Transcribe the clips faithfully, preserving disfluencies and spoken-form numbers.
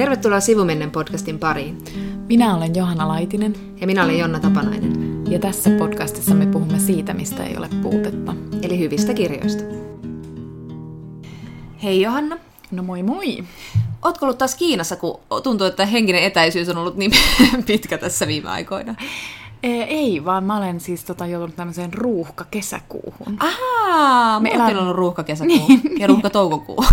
Tervetuloa Sivumennen podcastin pariin. Minä olen Johanna Laitinen. Ja minä olen Jonna Tapanainen. Ja tässä podcastissa me puhumme siitä, mistä ei ole puutetta. Eli hyvistä kirjoista. Hei Johanna. No moi moi. Ootko ollut taas Kiinassa, kun tuntuu, että henkinen etäisyys on ollut niin pitkä tässä viime aikoina? Ei, vaan mä olen siis tota, joutunut tämmöiseen ruuhka-kesäkuuhun. Ahaa, Me mulla on elän... ollut ruuhka-kesäkuu niin, ja ruuhka-toukokuu.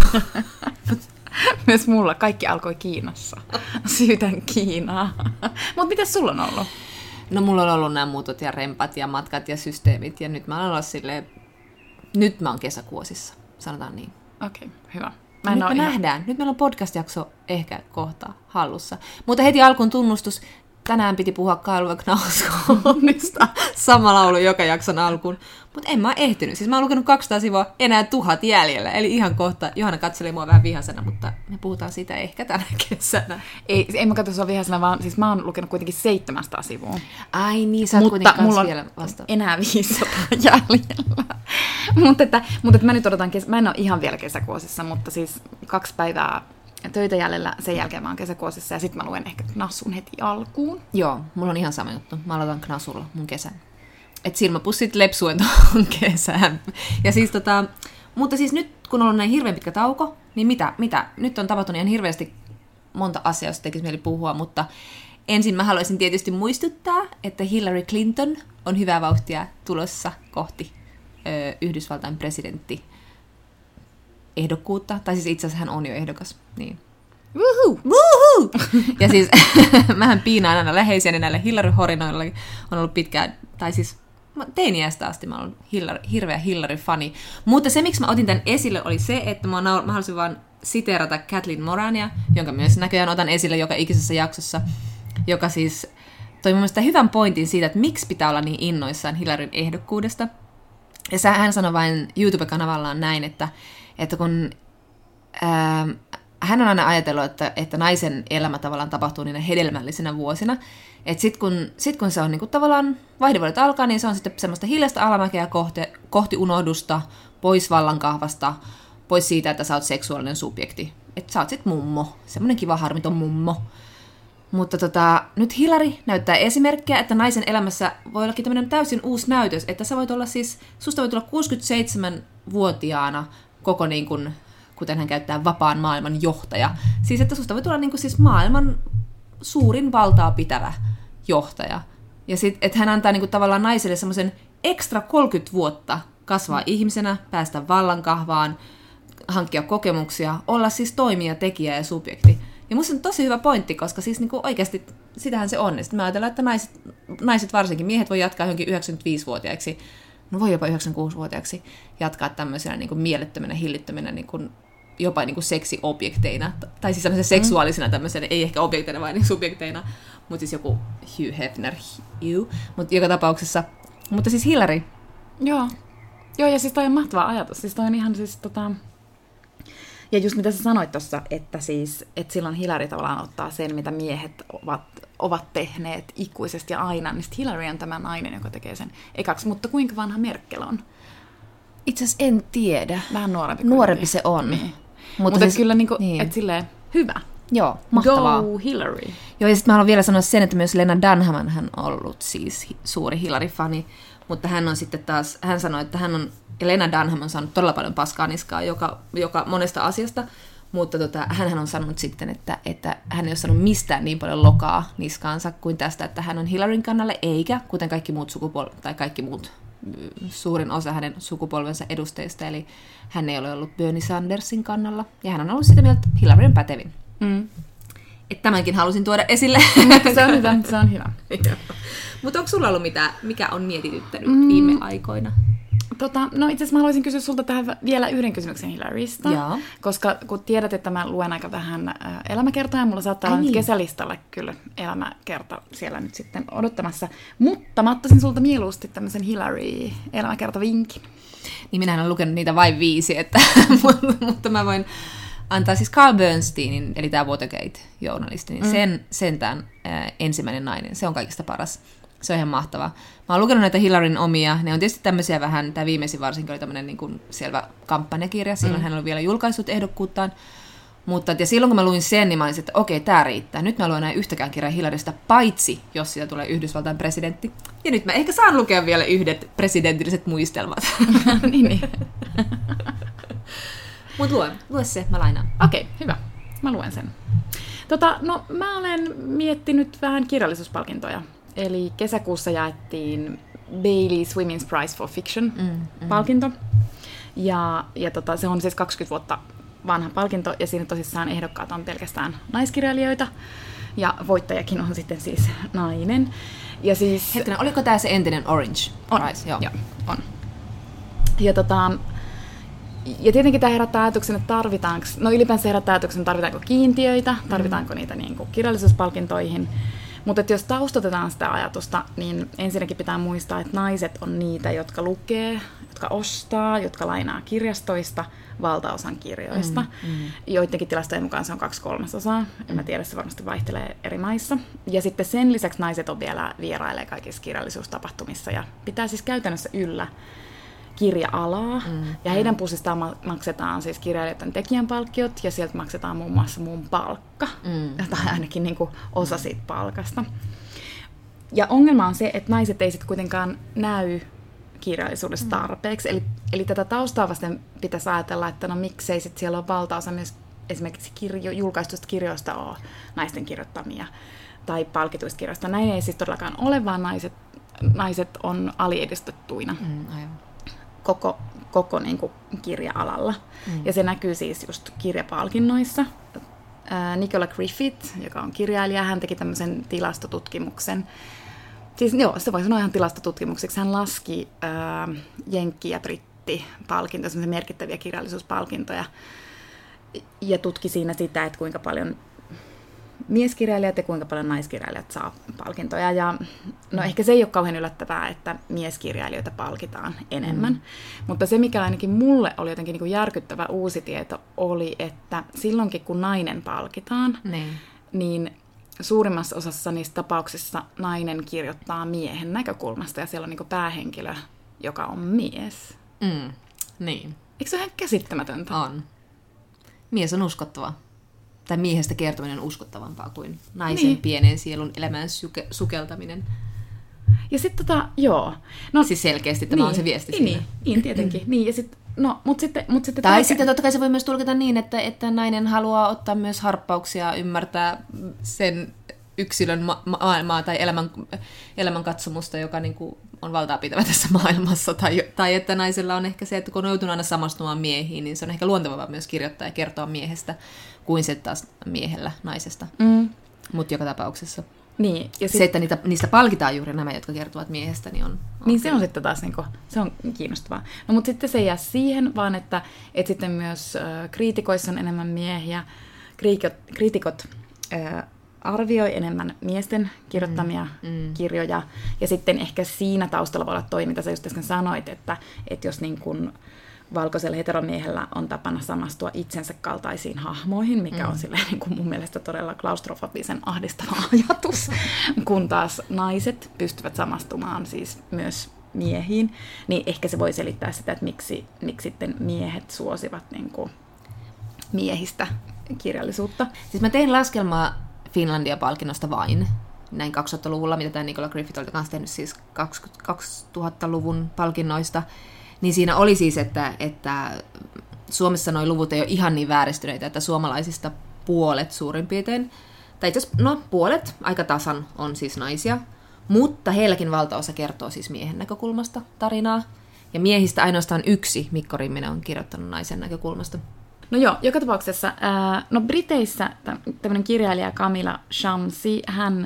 Myös mulla kaikki alkoi Kiinassa. Syytän Kiinaa. Mutta mitäs sulla on ollut? No mulla on ollut nämä muutot ja rempat ja matkat ja systeemit, ja nyt mä olen ollut silleen, nyt mä oon kesäkuosissa, sanotaan niin. Okei, okay, hyvä. Mä nyt me ihan... nähdään. Nyt meillä on podcast-jakso ehkä kohta hallussa. Mutta heti alkuun tunnustus. Tänään piti puhua Kyle Knausgårdista. Sama laulu joka jakson alkuun. Mutta en mä ehtinyt. Siis mä oon lukenut kaksisataa sivua, enää tuhat jäljellä. Eli ihan kohta. Johanna katseli mua vähän vihasena, mutta me puhutaan siitä ehkä tänä kesänä. Ei, en mä katso sua vihasena, vaan siis mä oon lukenut kuitenkin seitsemänsataa sivua. Ai niin, sä oot kuitenkin mulla on vielä vasta. Enää viisisataa jäljellä. mutta, että, mutta että mä nyt odotan, kes... mä en ole ihan vielä kesäkuosissa, mutta siis kaksi päivää töitä jäljellä, sen jälkeen mä oon kesäkuosissa ja sit mä luen ehkä Knasun heti alkuun. Joo, mulla on ihan sama juttu. Mä aloitan Knasulla mun kesän. Et silmäpussit lepsuen tuohon kesään. Ja siis tota, mutta siis nyt kun on ollut näin hirveän pitkä tauko, niin mitä, mitä? Nyt on tapahtunut ihan hirveästi monta asiaa, josta tekisi mieli puhua, mutta ensin mä haluaisin tietysti muistuttaa, että Hillary Clinton on hyvää vauhtia tulossa kohti ö, Yhdysvaltain presidentti ehdokkuutta, tai siis itse asiassa hän on jo ehdokas, niin. Woohoo! Woohoo! Ja siis mähän piinaan aina läheisiäni näille Hillary-horinoille, on ollut pitkään, tai siis teiniästä asti mä olen Hillary, hirveä Hillary-fani. Mutta se, miksi mä otin tämän esille, oli se, että mä, naur- mä halusin vaan siteerata Kathleen Morania, jonka myös näköjään otan esille joka ikisessä jaksossa, joka siis toi mun mielestä hyvän pointin siitä, että miksi pitää olla niin innoissaan Hillaryn ehdokkuudesta. Ja hän sanoi vain YouTube-kanavallaan näin, että että kun ää, hän on aina ajatellut, että, että naisen elämä tavallaan tapahtuu niinä hedelmällisinä vuosina, että sitten kun, sit kun se on niin kuin tavallaan vaihdevuodet alkaa, niin se on sitten semmoista hiljaista alamäkeä kohti, kohti unohdusta, pois vallankahvasta, pois siitä, että sä oot seksuaalinen subjekti. Että sä oot sit mummo, semmoinen kiva harmiton mummo. Mutta tota, nyt Hillary näyttää esimerkkejä, että naisen elämässä voi ollakin tämmöinen täysin uusi näytös, että sä voit olla siis, susta voit olla kuusikymmentäseitsemänvuotiaana koko niin kuin, kuten hän käyttää, vapaan maailman johtaja. Siis että susta voi tulla niin kuin siis maailman suurin valtaa pitävä johtaja. Ja sitten, että hän antaa niin kuin tavallaan naiselle semmoisen ekstra kolmekymmentä vuotta kasvaa mm. ihmisenä, päästä vallankahvaan, hankkia kokemuksia, olla siis toimija, tekijä ja subjekti. Ja musta on tosi hyvä pointti, koska siis niin kuin oikeasti sitähän se on. Sitten mä ajatellaan, että naiset, naiset varsinkin, miehet voi jatkaa johonkin yhdeksänkymmentäviisivuotiaiksi, no voi jopa yhdeksänkymmentäkuusivuotiaiksi jatkaa tämmöisenä niin kuin mielettöminä, hillittöminä, niin kuin, jopa niin kuin seksiobjekteina, tai siis tämmöisenä mm. seksuaalisina tämmöisenä, ei ehkä objekteina, vaan niin subjekteina, mutta siis joku Hugh Hefner, Hugh, mutta joka tapauksessa, mutta siis Hillary. Joo, Joo ja siis toi on mahtava ajatus, siis toi on ihan siis tota... Ja just mitä sä sanoit tuossa, että siis, että silloin Hillary tavallaan ottaa sen, mitä miehet ovat, ovat tehneet ikuisesti ja aina, niin Hillary on tämä nainen, joka tekee sen ekaksi. Mutta kuinka vanha Merkel on? Itse asiassa en tiedä. Vähän nuorempi. Nuorempi se on. Niin. Mutta, Mutta siis, kyllä niinku, niin. Että silleen hyvä. Joo, mahtavaa. Go Hillary. Joo, ja sitten mä haluan vielä sanoa sen, että myös Lena Dunham hän on ollut siis suuri Hillary-fani, mutta hän on sitten taas, hän sanoi, että hän on, ja Lena Dunham on saanut todella paljon paskaa niskaa joka, joka monesta asiasta, mutta tota, hänhän on sanonut sitten, että, että hän ei ole saanut mistään niin paljon lokaa niskaansa kuin tästä, että hän on Hillaryn kannalle, eikä, kuten kaikki muut sukupolvet, tai kaikki muut, suurin osa hänen sukupolvensa edustajista, eli hän ei ole ollut Bernie Sandersin kannalla, ja hän on ollut sitä mieltä, että Hillary on pätevin. Mm. Että tämänkin halusin tuoda esille. Se on hyvä, se on hyvä. Mutta onko sulla ollut mitään, mikä on mietityttänyt mm. viime aikoina? Tota, no itse asiassa mä haluaisin kysyä sulta tähän vielä yhden kysymyksen Hillarysta. Jaa. Koska kun tiedät, että mä luen aika vähän elämäkertoja, mulla saattaa Ai olla niin. nyt kesälistalla kyllä elämäkerta siellä nyt sitten odottamassa. Mutta mä ottaisin sulta mieluusti tämmöisen Hillary-elämäkertavinkin. Niin minähän olen lukenut niitä vain viisi, että, mutta mä voin antaa siis Carl Bernsteinin, eli tämä Watergate-journalisti, niin mm. sen, sentään ää, ensimmäinen nainen, se on kaikista paras. Se on ihan mahtavaa. Mä oon lukenut näitä Hillaryn omia. Ne on tietysti tämmöisiä vähän, tämä viimeisin varsinkin oli tämmöinen niin kuin selvä kampanjakirja. Silloin mm. hän oli vielä julkaissut ehdokkuuttaan. Mutta ja silloin kun mä luin sen, niin mä olisin, että okei, tää riittää. Nyt mä luen enää yhtäkään kirjaa Hillarista, paitsi jos siitä tulee Yhdysvaltain presidentti. Ja nyt mä ehkä saan lukea vielä yhdet presidentilliset muistelmat. niin, niin. Mut lue, lue se, mä lainaan. Okei, okay, hyvä. Mä luen sen. Tota, no mä olen miettinyt vähän kirjallisuuspalkintoja. Eli kesäkuussa jaettiin Bailey's Women's Prize for Fiction-palkinto. Mm, mm. Ja, ja tota, se on siis kaksikymmentä vuotta vanha palkinto, ja siinä tosissaan ehdokkaat on pelkästään naiskirjailijoita, ja voittajakin on sitten siis nainen. Ja siis... Hetkinen, oliko tämä se entinen Orange on, Prize? Joo. Joo, on. Ja, tota, ja tietenkin tämä herättää ajatuksen, että tarvitaanko, no ylipäänsä herättää ajatuksen, tarvitaanko kiintiöitä, tarvitaanko niitä niin kuin kirjallisuuspalkintoihin. Mutta jos taustatetaan sitä ajatusta, niin ensinnäkin pitää muistaa, että naiset on niitä, jotka lukee, jotka ostaa, jotka lainaa kirjastoista valtaosan kirjoista. Mm, mm. Joidenkin tilastojen mukaan se on kaksi kolmasosaa. En mä tiedä, se varmasti vaihtelee eri maissa. Ja sitten sen lisäksi naiset on vielä vierailee kaikissa kirjallisuustapahtumissa ja pitää siis käytännössä yllä kirja-alaa. Mm, ja heidän mm. pussistaan maksetaan siis kirjailijoiden tekijänpalkkiot ja sieltä maksetaan muun muassa mun palkka. Mm. Tai ainakin niin kuin osa siitä palkasta. Ja ongelma on se, että naiset ei sitten kuitenkaan näy kirjallisuudessa tarpeeksi. Eli, eli tätä taustaa vasten pitäisi ajatella, että no miksei sit siellä ole valtaosa myös esimerkiksi kirjo, julkaistuista kirjoista ole naisten kirjoittamia tai palkituista kirjoista. Näin ei siis todellakaan ole, vaan naiset, naiset on aliedistettuina mm, koko, koko niin kuin kirja-alalla. Mm. Ja se näkyy siis just kirjapalkinnoissa. Nicola Griffith, joka on kirjailija, hän teki tämmöisen tilastotutkimuksen. Siis joo, se voi sanoa ihan tilastotutkimukseksi. Hän laski ää, jenkki- ja brittipalkintoja, semmoisia merkittäviä kirjallisuuspalkintoja, ja tutki siinä sitä, että kuinka paljon mieskirjailijat ja kuinka paljon naiskirjailijat saa palkintoja. Ja no ehkä se ei ole kauhean yllättävää, että mieskirjailijoita palkitaan enemmän. Mm. Mutta se, mikä ainakin mulle oli jotenkin niin kuin järkyttävä uusi tieto, oli, että silloinkin kun nainen palkitaan, niin, niin suurimmassa osassa niistä tapauksissa nainen kirjoittaa miehen näkökulmasta ja siellä on niin kuin päähenkilö, joka on mies. Mm, niin. Eikö se ole ihan käsittämätöntä? On. Mies on uskottava. Tai miehestä kertominen on uskottavampaa kuin naisen niin. pienen sielun elämään suke- sukeltaminen. Ja sitten tota, joo. No, siis selkeästi tämä niin, on se viesti niin, siinä. Niin, tietenkin. niin, ja sit, no, mut sitten, mut sitten tai tälke... sitten totta kai se voi myös tulkita niin, että, että nainen haluaa ottaa myös harppauksia, ymmärtää sen yksilön ma- maailmaa tai elämän, elämänkatsomusta, joka niin kuin on valtaa pitävä tässä maailmassa. Tai, tai että naisella on ehkä se, että kun on joutunut aina samastumaan miehiin, niin se on ehkä luontevaa myös kirjoittaa ja kertoa miehestä, kuin se taas miehellä naisesta. Mm. Mutta joka tapauksessa. Niin, ja sit... Se, että niitä, niistä palkitaan juuri nämä, jotka kertovat miehestä, niin on... on niin se on sitten taas niinku, se on kiinnostavaa. No mutta sitten se ei jää siihen, vaan että, että sitten myös äh, kriitikoissa on enemmän miehiä. Kriikot, kriitikot äh, arvioi enemmän miesten kirjoittamia mm, mm. kirjoja. Ja sitten ehkä siinä taustalla voi olla toi, mitä sä just äsken sanoit, että, että jos niin kun valkoisella heteromiehellä on tapana samastua itsensä kaltaisiin hahmoihin, mikä mm. on silleen, niin kuin mun mielestä todella klaustrofobisen ahdistava ajatus, kun taas naiset pystyvät samastumaan siis myös miehiin, niin ehkä se voi selittää sitä, että miksi, miksi sitten miehet suosivat niin kuin miehistä kirjallisuutta. Siis mä tein laskelmaa Finlandia-palkinnosta vain, näin kaksituhattaluvulla, mitä tämä Nicola Griffith oli kanssa tehnyt siis kaksituhattaluvun palkinnoista. Niin siinä oli siis, että, että Suomessa nuo luvut ei ole ihan niin vääristyneitä, että suomalaisista puolet suurin piirtein, tai itse asiassa no puolet aika tasan on siis naisia, mutta heilläkin valtaosa kertoo siis miehen näkökulmasta tarinaa. Ja miehistä ainoastaan yksi, Mikko Rimminen, on kirjoittanut naisen näkökulmasta. No joo, joka tapauksessa, ää, no Briteissä tämmöinen kirjailija Camilla Shamsi, hän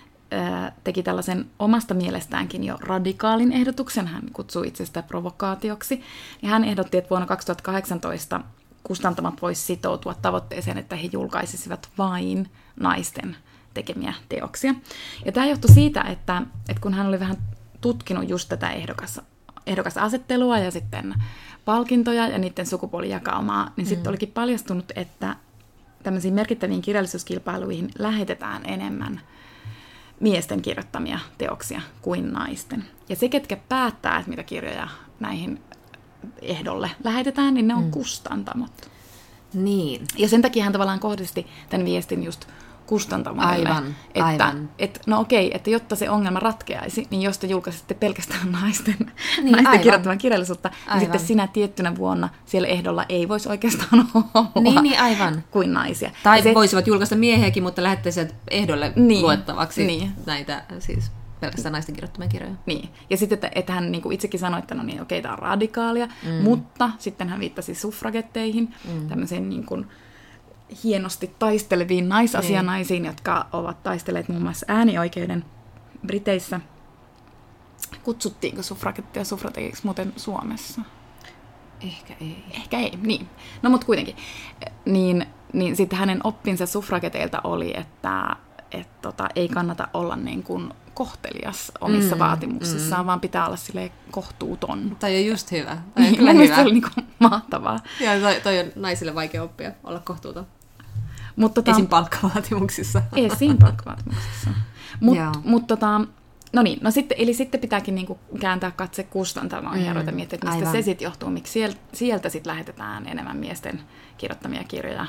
teki tällaisen omasta mielestäänkin jo radikaalin ehdotuksen, hän kutsui itse sitä provokaatioksi, ja hän ehdotti, että vuonna kaksituhattakahdeksantoista kustantamat voisi sitoutua tavoitteeseen, että he julkaisisivat vain naisten tekemiä teoksia. Ja tämä johtui siitä, että, että kun hän oli vähän tutkinut just tätä ehdokas, ehdokasasettelua ja sitten palkintoja ja niiden sukupuolijakaumaa, niin mm. sitten olikin paljastunut, että tämmöisiin merkittäviin kirjallisuuskilpailuihin lähetetään enemmän miesten kirjoittamia teoksia kuin naisten. Ja se, ketkä päättää, että mitä kirjoja näihin ehdolle lähetetään, niin ne on mm. kustantamot. Niin. Ja sen takia hän tavallaan kohdisti tämän viestin just kustantamoille. Aivan, että, aivan. Että, no okei, että jotta se ongelma ratkeaisi, niin jos te julkaisitte pelkästään naisten, Niin, naisten kirjoittamaa kirjallisuutta, niin Aivan. sitten sinä tiettynä vuonna siellä ehdolla ei voisi oikeastaan olla Niin, niin, aivan. kuin naisia. Tai Ja se, voisivat julkaista miehiäkin, mutta lähettää sieltä ehdolle Niin, luettavaksi niin. näitä siis pelkästään naisten kirjoittamia kirjoja. Niin. Ja sitten, että, että hän niin kuin itsekin sanoi, että no niin, okei, tämä on radikaalia, mm. mutta sitten hän viittasi suffragetteihin, mm. tämmöiseen niin kuin hienosti taisteleviin naisasianaisiin, niin. jotka ovat taistelleet muun muassa äänioikeuden Briteissä. Kutsuttiinko suffragettia suffrageiksi muuten Suomessa? Ehkä ei. Ehkä ei, niin. No mutta kuitenkin. Niin, niin sitten hänen oppinsa suffrageteilta oli, että et tota, ei kannata olla niin kuin kohtelias omissa mm, vaatimuksissaan, mm. vaan pitää olla silleen kohtuuton. Tai on just hyvä. Tai on Niin, kyllä mun hyvä. se oli niin kuin mahtavaa. Ja toi, toi on naisille vaikea oppia, olla kohtuuton. Mut, tota, Esim. palkkavaatimuksissa. Esim. palkkavaatimuksissa. Mutta Joo. mut, tota, no niin, no sitten, eli sitten pitääkin niinku kääntää katse kustantamaan mm, ja ruveta miettiä, että mistä aivan. se sitten johtuu, miksi sieltä, sieltä sitten lähetetään enemmän miesten kirjoittamia kirjoja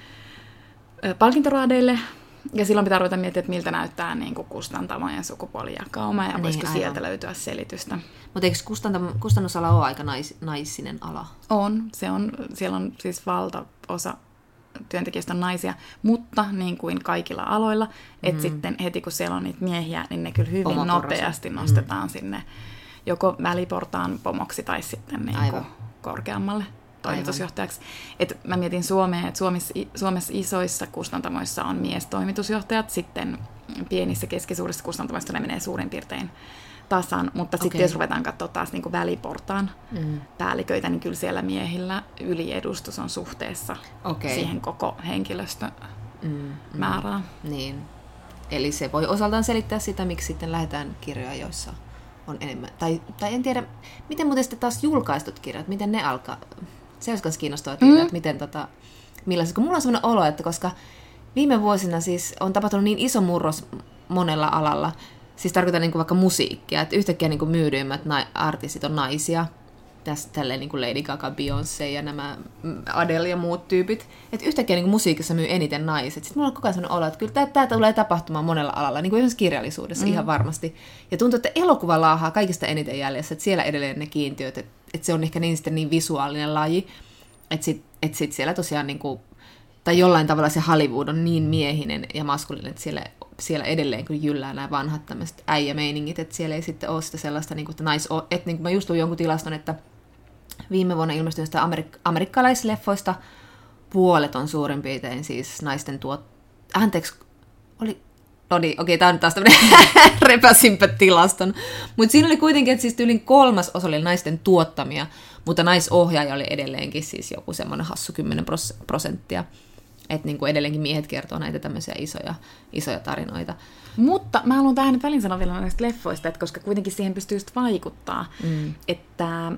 ö, palkintoraadeille. Ja silloin pitää ruveta miettiä, että miltä näyttää niin kuin kustantamojen sukupuolijakauma ja Niin, voisiko aivan. sieltä löytyä selitystä. Mutta eikö kustantam- kustannusala ole aika nais- naissinen ala? On, se on, siellä on siis valtaosa työntekijöistä on naisia, mutta niin kuin kaikilla aloilla, että mm. sitten heti kun siellä on niitä miehiä, niin ne kyllä hyvin Oma nopeasti porrasi. nostetaan mm. sinne joko väliportaan pomoksi tai sitten niin kuin Aivan. korkeammalle toimitusjohtajaksi. Et mä mietin Suomea, että Suomessa, Suomessa isoissa kustantamoissa on miestoimitusjohtajat, sitten pienissä keskisuurissa kustantamoissa ne menee suurin piirtein tasan, mutta okay. sitten jos ruvetaan katsoa taas niin kuin väliportaan mm. päälliköitä, niin kyllä siellä miehillä yliedustus on suhteessa okay. siihen koko henkilöstömäärään. Mm, mm. Niin. Eli se voi osaltaan selittää sitä, miksi sitten lähdetään kirjoja, joissa on enemmän. Tai, tai en tiedä, miten muuten sitten taas julkaistut kirjat, miten ne alkaa. Se olisi myös kiinnostavaa tietää, mm. että miten tota, millaiset. Kun mulla on sellainen olo, että koska viime vuosina siis on tapahtunut niin iso murros monella alalla, siis tarkoitan niin kuin vaikka musiikkia, että yhtäkkiä niin kuin myydyimmät na- artistit on naisia, tässä tälleen niin kuin Lady Gaga, Beyoncé ja nämä Adele ja muut tyypit, että yhtäkkiä niin kuin musiikissa myy eniten naiset. Sitten mulla on koko ajan sellainen olo, että kyllä tämä tulee tapahtumaan monella alalla, niin kuin esimerkiksi kirjallisuudessa mm. ihan varmasti. Ja tuntuu, että elokuva laahaa kaikista eniten jäljessä, että siellä edelleen ne kiintiöt, että, että se on ehkä niin, sitten niin visuaalinen laji, että sitten että sit siellä tosiaan, niin kuin, tai jollain tavalla se Hollywood on niin miehinen ja maskulinen, että siellä siellä edelleen kun jyllää nämä vanhat tämmöiset äijämeiningit, että siellä ei sitten ole sitä sellaista, niin kuin, että, nais, että niin kuin mä just luin jonkun tilaston, että viime vuonna ilmestyneistä amerik- amerikkalaisleffoista puolet on suurin piirtein siis naisten tuot... Anteeksi, oli... No niin, okei, tää on taas tämmönen repäsimpä tilaston. Mutta siinä oli kuitenkin, että siis yli kolmas osa oli naisten tuottamia, mutta naisohjaaja oli edelleenkin siis joku semmoinen hassu kymmenen prosenttia. Että niin kuin edelleenkin miehet kertoo näitä tämmöisiä isoja, isoja tarinoita. Mutta mä haluan tähän nyt välin sanoa vielä näistä leffoista, että koska kuitenkin siihen pystyy just vaikuttaa, mm. että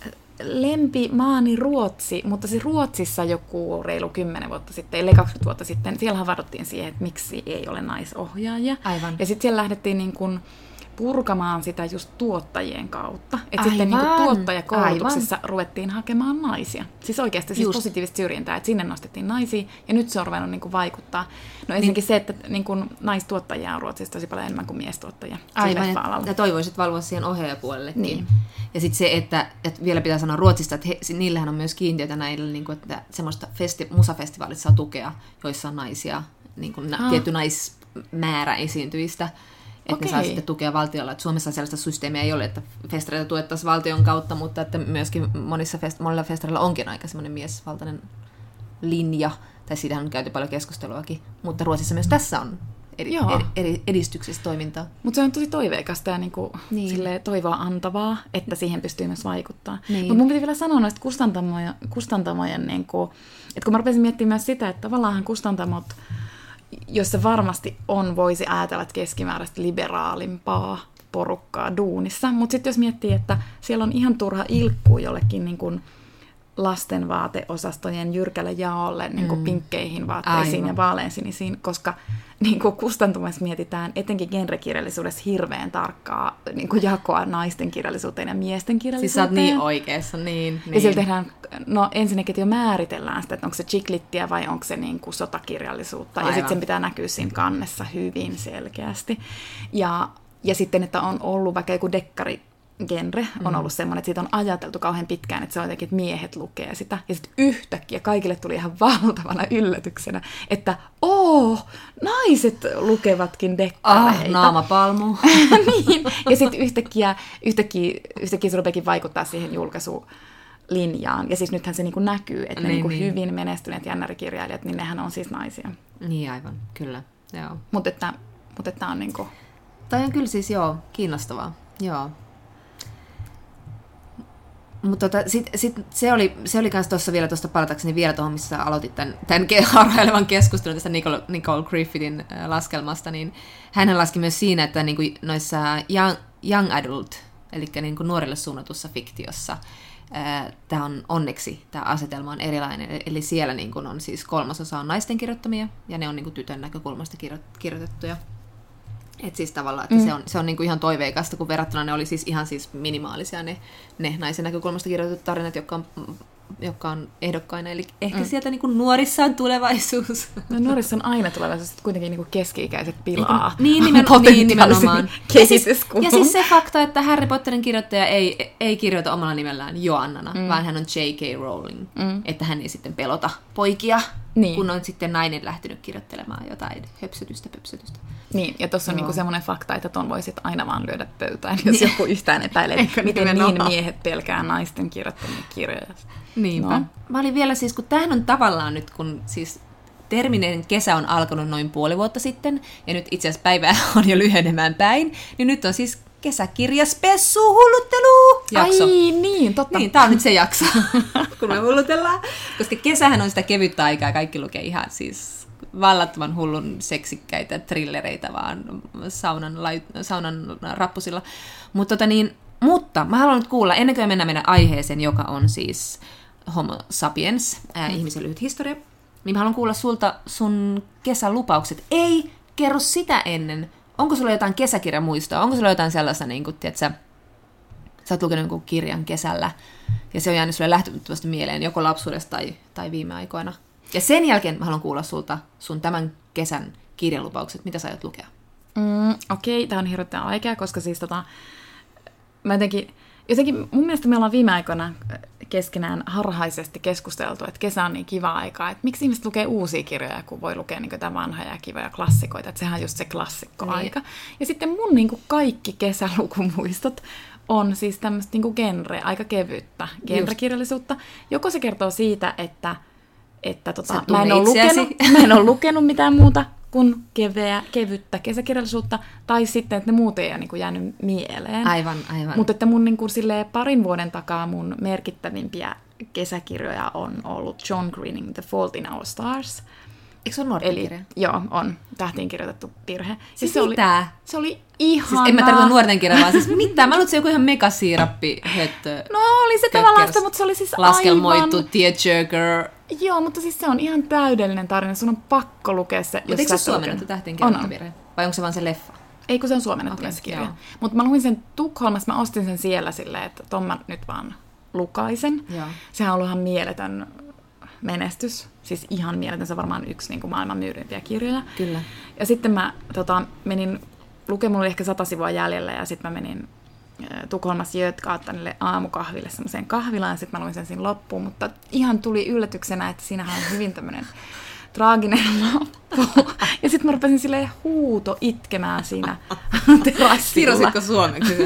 lempimaani Ruotsi, mutta se Ruotsissa joku reilu kymmenen vuotta sitten, ellei kaksikymmentä vuotta sitten, siellä havahduttiin siihen, että miksi ei ole naisohjaajia. Aivan. Ja sitten siellä lähdettiin niin kuin purkamaan sitä just tuottajien kautta. Että sitten niin kuin tuottajakoulutuksessa Aivan. ruvettiin hakemaan naisia. Siis oikeasti siis positiivista syrjintää, että sinne nostettiin naisia, ja nyt se on ruvennut niin kuin vaikuttaa. No ensinnäkin niin. se, että niin kuin naistuottajia on Ruotsissa tosi paljon enemmän kuin miestuottajia. Aivan, ja, ja toivoisit valvoa siihen ohjaajapuolellekin. Niin. Ja sitten se, että, että vielä pitää sanoa Ruotsista, että he, niillähän on myös kiintiötä näillä, niin kuin, että semmoista festi, musafestivaalit saa tukea, joissa on naisia, niin kuin ah. tietty naismäärä esiintyvistä. Että okay. ne saa sitten tukea valtiolla. Että Suomessa sellaista systeemiä ei ole, että festareita tuettaisiin valtion kautta, mutta että myöskin monissa fest- monilla festareilla onkin aika semmoinen miesvaltainen linja, tai siitähän on käyty paljon keskusteluakin, mutta Ruotsissa myös tässä on edi- ed- ed- edistyksessä toimintaa. Mutta se on tosi toiveikasta ja niinku niin. toivoa antavaa, että siihen pystyy myös vaikuttaa. Niin. Mutta mun piti vielä sanoa noista kustantamojen, kustantamojen niinku, että kun mä rupesin miettimään myös sitä, että tavallaan kustantamot, jossa varmasti on, voisi ajatella, että keskimääräistä liberaalimpaa porukkaa duunissa. Mutta sitten jos miettii, että siellä on ihan turha ilkkuu jollekin niin kuin lasten vaateosastojen jyrkälle jaolle niin kuin mm. pinkkeihin vaatteisiin Aivan. ja vaaleansinisiin, koska niin kuin kustantumassa mietitään etenkin genrekirjallisuudessa hirveän tarkkaa niin kuin jakoa naisten kirjallisuuteen ja miesten kirjallisuuteen. Siis sä oot niin oikeassa, niin. niin. Ja siellä tehdään, no ensinnäkin jo määritellään sitä, että onko se chiklittiä vai onko se niin kuin sotakirjallisuutta. Aivan. Ja sitten sen pitää näkyä siinä kannessa hyvin selkeästi. Ja, ja sitten, että on ollut vaikka joku dekkari, genre on mm. ollut semmoinen, että siitä on ajateltu kauhean pitkään, että se on jotenkin, että miehet lukee sitä. Ja sitten yhtäkkiä kaikille tuli ihan valtavana yllätyksenä, että oo, naiset lukevatkin dekkareita. Ah, naamapalmu. Niin. Ja sitten yhtäkkiä, yhtäkkiä, yhtäkkiä se rupeakin vaikuttaa siihen julkaisulinjaan. Ja siis nythän se niinku näkyy, että ne niin, niinku niin. hyvin menestyneet jännärikirjailijat, niin nehän on siis naisia. Niin aivan, kyllä. Joo. Mutta että, mut että on niinku... Toi on kyllä siis joo, kiinnostavaa. Joo. Mutta tota, sit, sit se oli se oli kans tuossa vielä tuosta palatakseni vielä tuohon, missä aloitit tämän, tämän harhailevan keskustelun tästä Nicole, Nicole Griffithin laskelmasta, niin hän laski myös siinä, että niinku noissa young, young adult, eli niinku nuorille suunnatussa fiktiossa, tämä on onneksi, tämä asetelma on erilainen, eli siellä niinku on siis kolmasosa on naisten kirjoittamia, ja ne on niinku tytön näkökulmasta kirjo- kirjoitettuja. Että siis tavallaan, että mm. se on, se on niinku ihan toiveikasta, kun verrattuna ne oli siis ihan siis minimaalisia ne, ne naisen näkökulmasta kirjoitetut tarinat, jotka on, jotka on ehdokkaina. Eli ehkä mm. sieltä niinku nuorissa on tulevaisuus. No nuorissa on aina tulevaisuus, että kuitenkin niinku keski-ikäiset pilaa. Niin, nimen, niin nimenomaan. Ja siis, ja siis se fakta, että Harry Potterin kirjoittaja ei, ei kirjoita omalla nimellään Joannana, mm. vaan hän on J K. Rowling. Mm. Että hän ei sitten pelota poikia, niin. kun on sitten nainen lähtenyt kirjoittelemaan jotain höpsötystä, pöpsötystä. Niin, ja tuossa on niinku semmoinen fakta, että ton voisit aina vaan lyödä pöytään, jos niin. joku yhtään epäilee, miten niin miehet pelkää naisten kirjoittamia kirjoja. Niinpä. No. Mä olin vielä siis, kun tämähän on tavallaan nyt, kun siis terminen kesä on alkanut noin puoli vuotta sitten, ja nyt itse asiassa päivää on jo lyhenemään päin, niin nyt on siis kesäkirjaspessu hulluttelu jakso. Ai niin, totta. Niin, tää on nyt se jakso, kun me hullutellaan. Koska kesähän on sitä kevyttä aikaa, kaikki lukee ihan siis vallattoman hullun seksikkäitä trillereitä vaan saunan, saunan rappusilla. Mut tota niin, mutta mä haluan nyt kuulla, ennen kuin mennään meidän aiheeseen, joka on siis Homo sapiens, ää, mm. ihmisen lyhyt historia, niin mä haluan kuulla sulta sun kesälupaukset. Ei, kerro sitä ennen. Onko sulla jotain kesäkirjamuistoa? Onko sulla jotain sellaista, niin kuin, tiedätkö, sä oot lukenut jonkun kirjan kesällä, ja se on jäänyt sulle lähtömättömästi mieleen, joko lapsuudesta tai, tai viime aikoina. Ja sen jälkeen mä haluan kuulla sulta sun tämän kesän kirjalupaukset. Mitä sä aiot lukea? Mm, Okei, okay, tää on hirveän vaikea, koska siis tota, mä jotenkin, jotenkin mun mielestä me ollaan viime aikoina keskenään harhaisesti keskusteltu, että kesä on niin kiva aika, että miksi ihmiset lukee uusia kirjoja, kun voi lukea niin jotain vanhoja ja kivoja klassikoita, että sehän on just se klassikkoaika. Niin. Ja sitten mun niin kuin kaikki kesälukumuistot on siis tämmöistä niin kuin genre, aika kevyttä genrekirjallisuutta. Joko se kertoo siitä, että, että tota, mä, en ole lukenut, mä en ole lukenut mitään muuta kuin keveä, kevyttä kesäkirjallisuutta, tai sitten, että ne muut ei ole niin kuin jäänyt mieleen. Aivan, aivan. Mutta että mun niin kuin, silleen, parin vuoden takaa mun merkittävimpiä kesäkirjoja on ollut John Greening The Fault in Our Stars. Eikö se ole nuorten kirja? Joo, on. Tähtiin kirjoitettu virhe. Siis, siis se mitä? Oli, se oli ihana. Siis en mä tarkoita nuorten kirjaa, vaan siis mitä? Mä luulen, se joku ihan megasiirappi höttö. No oli se tavallaan sitä, mutta se oli siis laskelmoitu, aivan... tearjerker. Joo, mutta siis se on ihan täydellinen tarina. Sun on pakko lukea se. Mutta eikö se suomennettu Tähtiin kirjoitettu virhe? Vai onko se vaan se leffa? Ei, kun se on suomennettu okay, kirja. Mutta mä luin sen Tukholmassa, mä ostin sen siellä silleen, että ton mä nyt vaan lukaisen. Joo. Sehän on ollut ihan mieletön menestys. Siis ihan mieletön, se on varmaan yksi niin kuin maailman myydympiä kirjoja. Kyllä. Ja sitten mä tota, menin, lukemaan, mulla oli ehkä sata sivua jäljellä, ja sitten mä menin äh, Tukholmassa Götgatanille aamukahville semmoiseen kahvilaan, ja sitten mä luin sen siinä loppuun, mutta ihan tuli yllätyksenä, että siinähän on hyvin tämmöinen traaginen loppu. Ja sitten mä rupesin silleen huuto itkemään siinä terassilla. Kirjasitko suomeksi?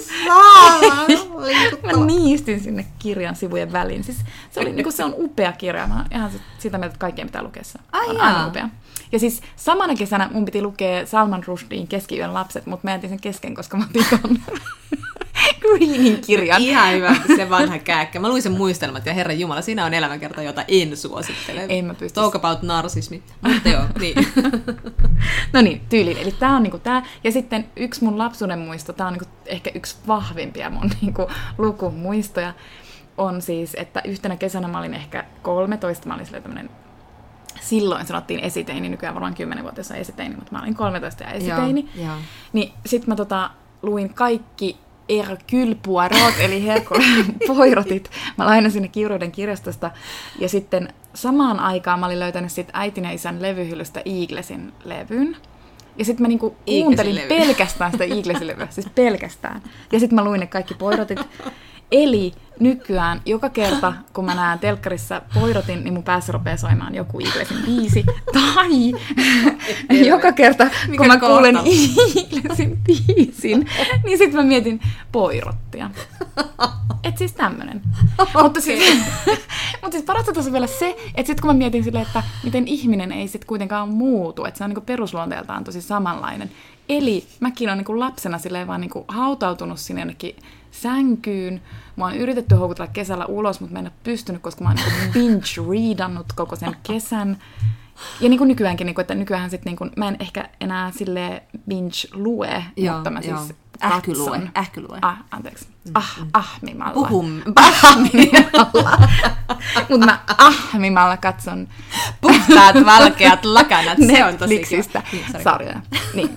Mä niistin sinne kirjan sivujen väliin. Siis se, oli, niin se on upea kirja. Mä ihan sitä mieltä, että kaikkien pitää lukea se. On aina upea. Ja siis samana kesänä mun piti lukea Salman Rushdiin Keskiyön lapset, mutta mä jätin sen kesken, koska mä otin ton Greenin kirjan. Ihan hyvä, se vanha kääkkä. Mä luin sen muistelmat ja Herran Jumala, siinä on elämänkerta, jota en suosittele. En mä pysty. Talk about narsismi. Mutta joo, niin. No niin, tyyliin. Eli tää on niinku tää. Ja sitten yksi mun lapsuuden muisto, tää on niinku ehkä yksi vahvimpia mun niinku lukumuistoja. on siis, että yhtenä kesänä mä olin ehkä kolmetoista, mä olin silleen tämmönen, silloin sanottiin esiteini, nykyään varmaan kymmenvuotias on esiteini, mutta mä olin kolmetoista ja esiteini. Joo, joo. Niin sit mä tota, luin kaikki Hercule Poirot, eli Hercule Poirotit. Mä lainasin ne Kiuruuden kirjastosta. Ja sitten samaan aikaan mä olin löytänyt sit äitin ja isän levyhyllystä Eaglesin levyn. Ja sitten mä niinku kuuntelin levy. pelkästään sitä Eaglesin levyä, siis pelkästään. Ja sitten mä luin ne kaikki Poirotit. Eli nykyään joka kerta, kun mä näen telkkarissa Poirotin, niin mun päässä rupeaa soimaan joku Eaglesin biisi. Tai joka kerta, Mikä kun mä kohta? kuulen Eaglesin biisin, niin sit mä mietin Poirottia. Et siis tämmönen. Okay. Mutta siis, mut siis parasta tuossa vielä se, että sit kun mä mietin silleen, että miten ihminen ei sit kuitenkaan muutu, että se on niinku perusluonteeltaan tosi samanlainen. Eli mäkin olen niinku lapsena silleen vaan niinku hautautunut sinne jonnekin sänkyyn. Mä oon yritetty houkutella kesällä ulos, mutta mä en ole pystynyt, koska mä oon niinku binge-readannut koko sen kesän. Ja niin kuin nykyäänkin, niin kuin, että nykyään sit, niin kuin, mä en ehkä enää silleen binge-lue, Joo, mutta mä siis joo. katson. Ähkylue, ähkylue. Ah, anteeksi. Ah, ahmimalla. Puhum. Ahmimalla. Mutta mä ahmimalla katson Puhtaat, valkeat lakanat, se on tosi Netflixistä kiva. sarjoja. Niin.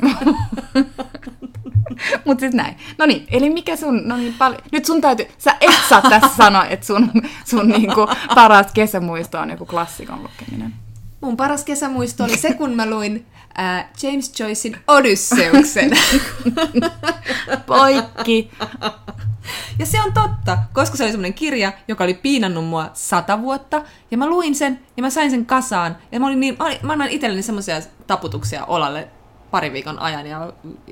Mut sit näin. No niin, eli mikä sun, no niin paljon, nyt sun täytyy, sä et saa tässä sanoa, että sun, sun niinku paras kesämuisto on joku klassikon lukeminen. Mun paras kesämuisto oli se, kun mä luin äh, James Joycein Odysseuksen. Poikki. Ja se on totta, koska se oli semmoinen kirja, joka oli piinannut mua sata vuotta. Ja mä luin sen, ja mä sain sen kasaan. Ja mä, olin niin, mä, olin, mä annan itselleni semmoisia taputuksia olalle pari viikon ajan. Ja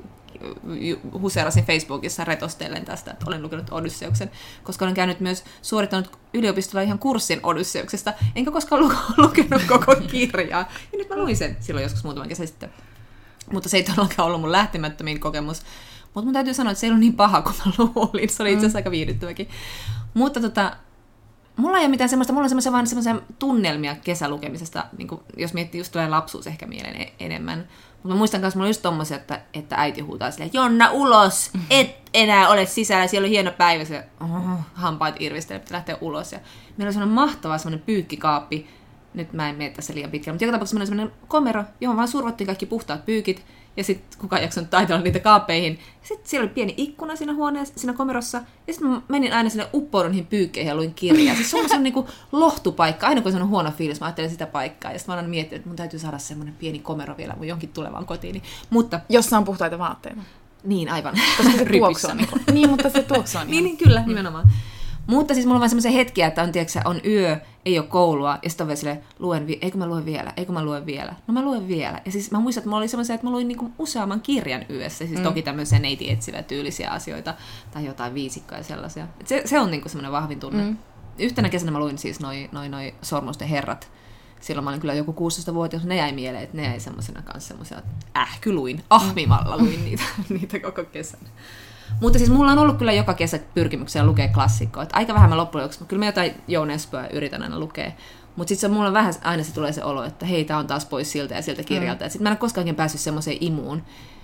huseerasin Facebookissa retostellen tästä, että olen lukenut Odysseuksen, koska olen käynyt myös suorittanut yliopistolla ihan kurssin Odysseuksesta, enkä koskaan lu- lukenut koko kirjaa. Ja nyt mä luin sen silloin joskus muutaman kesän sitten. Mutta se ei todellakaan ollut mun lähtemättömin kokemus. Mutta mun täytyy sanoa, että se ei ollut niin paha kuin mä luulin. Se oli itse asiassa aika viihdyttäväkin. Mutta tota, mulla ei ole mitään semmoista, mulla on semmoisia vaan semmoisia tunnelmia kesälukemisesta, niin kuin, jos miettii, just tulee lapsuus ehkä mieleen e- enemmän. Mutta mä muistan kanssa, mulla oli just tommosia, että, että äiti huutaa silleen, Jonna, ulos, et enää ole sisällä, siellä on hieno päivä, se oh, hampaat irvistelee, pitää lähteä ulos. Ja meillä oli semmoinen mahtava semmoinen pyykkikaappi, nyt mä en mene tässä liian pitkälle, mutta joka tapauksessa semmoinen, semmoinen komero, johon vaan survottiin kaikki puhtaat pyykit, ja sitten kukaan ei jaksanut taitella niitä kaappeihin. Sitten siellä oli pieni ikkuna siinä huoneessa, siinä komerossa, ja sitten mä menin aina sinne uppoudun niihin pyykkeihin ja luin kirjaa. Siis se on semmoinen niinku lohtupaikka, aina kun on huono fiilis, mä ajattelen sitä paikkaa, ja sitten mä aina mietin, että mun täytyy saada semmoinen pieni komero vielä mun jonkin tulevaan kotiin. Mutta Jossa on puhtaita vaatteita. niin, aivan. Koska se tuoksu on niinku. Niin, mutta se tuoksu on niin, niin, kyllä, nimenomaan. Mutta siis mulla on vaan semmoisia hetkiä, että on, tiedätkö, on yö, ei ole koulua, ja sitten on vielä silleen, luen, vi- eikö mä luen vielä, eikö mä luen vielä, no mä luen vielä. Ja siis mä muistan, että mulla oli semmoisia, että mä luin niinku useamman kirjan yössä, siis mm. toki tämmöisiä neiti etsivä tyylisiä asioita, tai jotain viisikkoja ja sellaisia. Et se, se on niinku semmoinen vahvin tunne. Mm. Yhtenä kesänä mä luin siis noi, noi, noi Sormusten herrat. Silloin mä olin kyllä joku kuusitoista-vuotias, ne jäi mieleen, että ne jäi semmoisena kanssa semmoisia, ähkyluin, ahmimalla luin niitä, niitä koko kesän. Mutta siis mulla on ollut kyllä joka kesä pyrkimyksiä lukea klassikkoa. Että aika vähän mä loppujen lopuksi, kyllä mä jotain Joun Espoa yritän aina lukea. Mutta sitten mulla on vähän aina se tulee se olo, että hei, tää on taas pois siltä ja siltä kirjalta. Mm. Ja sitten mä en ole koskaan päässyt semmoiseen imuun.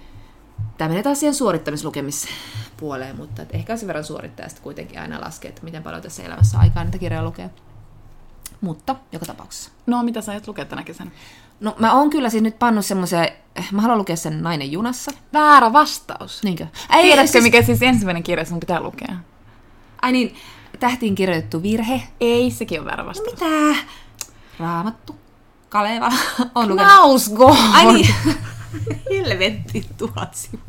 Tää menee taas siihen suorittamislukemispuoleen, mutta ehkä sen verran suorittaa ja sitten kuitenkin aina laskee, että miten paljon tässä elämässä aikaa niitä kirjoja lukee. Mutta joka tapauksessa. No, mitä sä aiot lukea tänä kesänä? No mä oon kyllä siis nyt pannut semmoisia, mä haluan lukea sen Nainen junassa. Väärä vastaus. Niinkö? Ei, Tiedätkö, siis... mikä siis ensimmäinen kirja sun pitää lukea? Ai niin, tähtiin kirjoitettu virhe. Ei, sekin on väärä vastaus. No mitä? Raamattu. Kalevala. On lukenut. Knausgård. Ai niin. Helvetti tuhat sivua.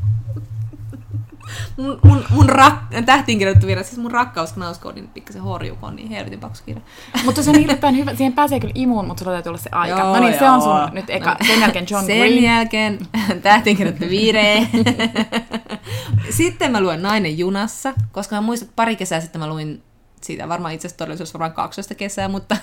Mun, mun, mun rak- tähtiin kirjoitettu virhe, siis mun rakkaus Knausgårdin pikkasen horjuko on niin helvetin paksu kirja. Mutta se on hirveän hyvä. Siihen pääsee kyllä imuun, mutta sulla täytyy olla se aika. Joo, no niin, se joo. on sun nyt eka. Sen jälkeen John Sen Green. Sen jälkeen tähtiin kirjoitettu virhe. Sitten mä luen Nainen junassa, koska mä muistan, että pari kesää sitten mä luin siitä varmaan itse asiassa todellisuudessa varmaan kaksitoista kesää, mutta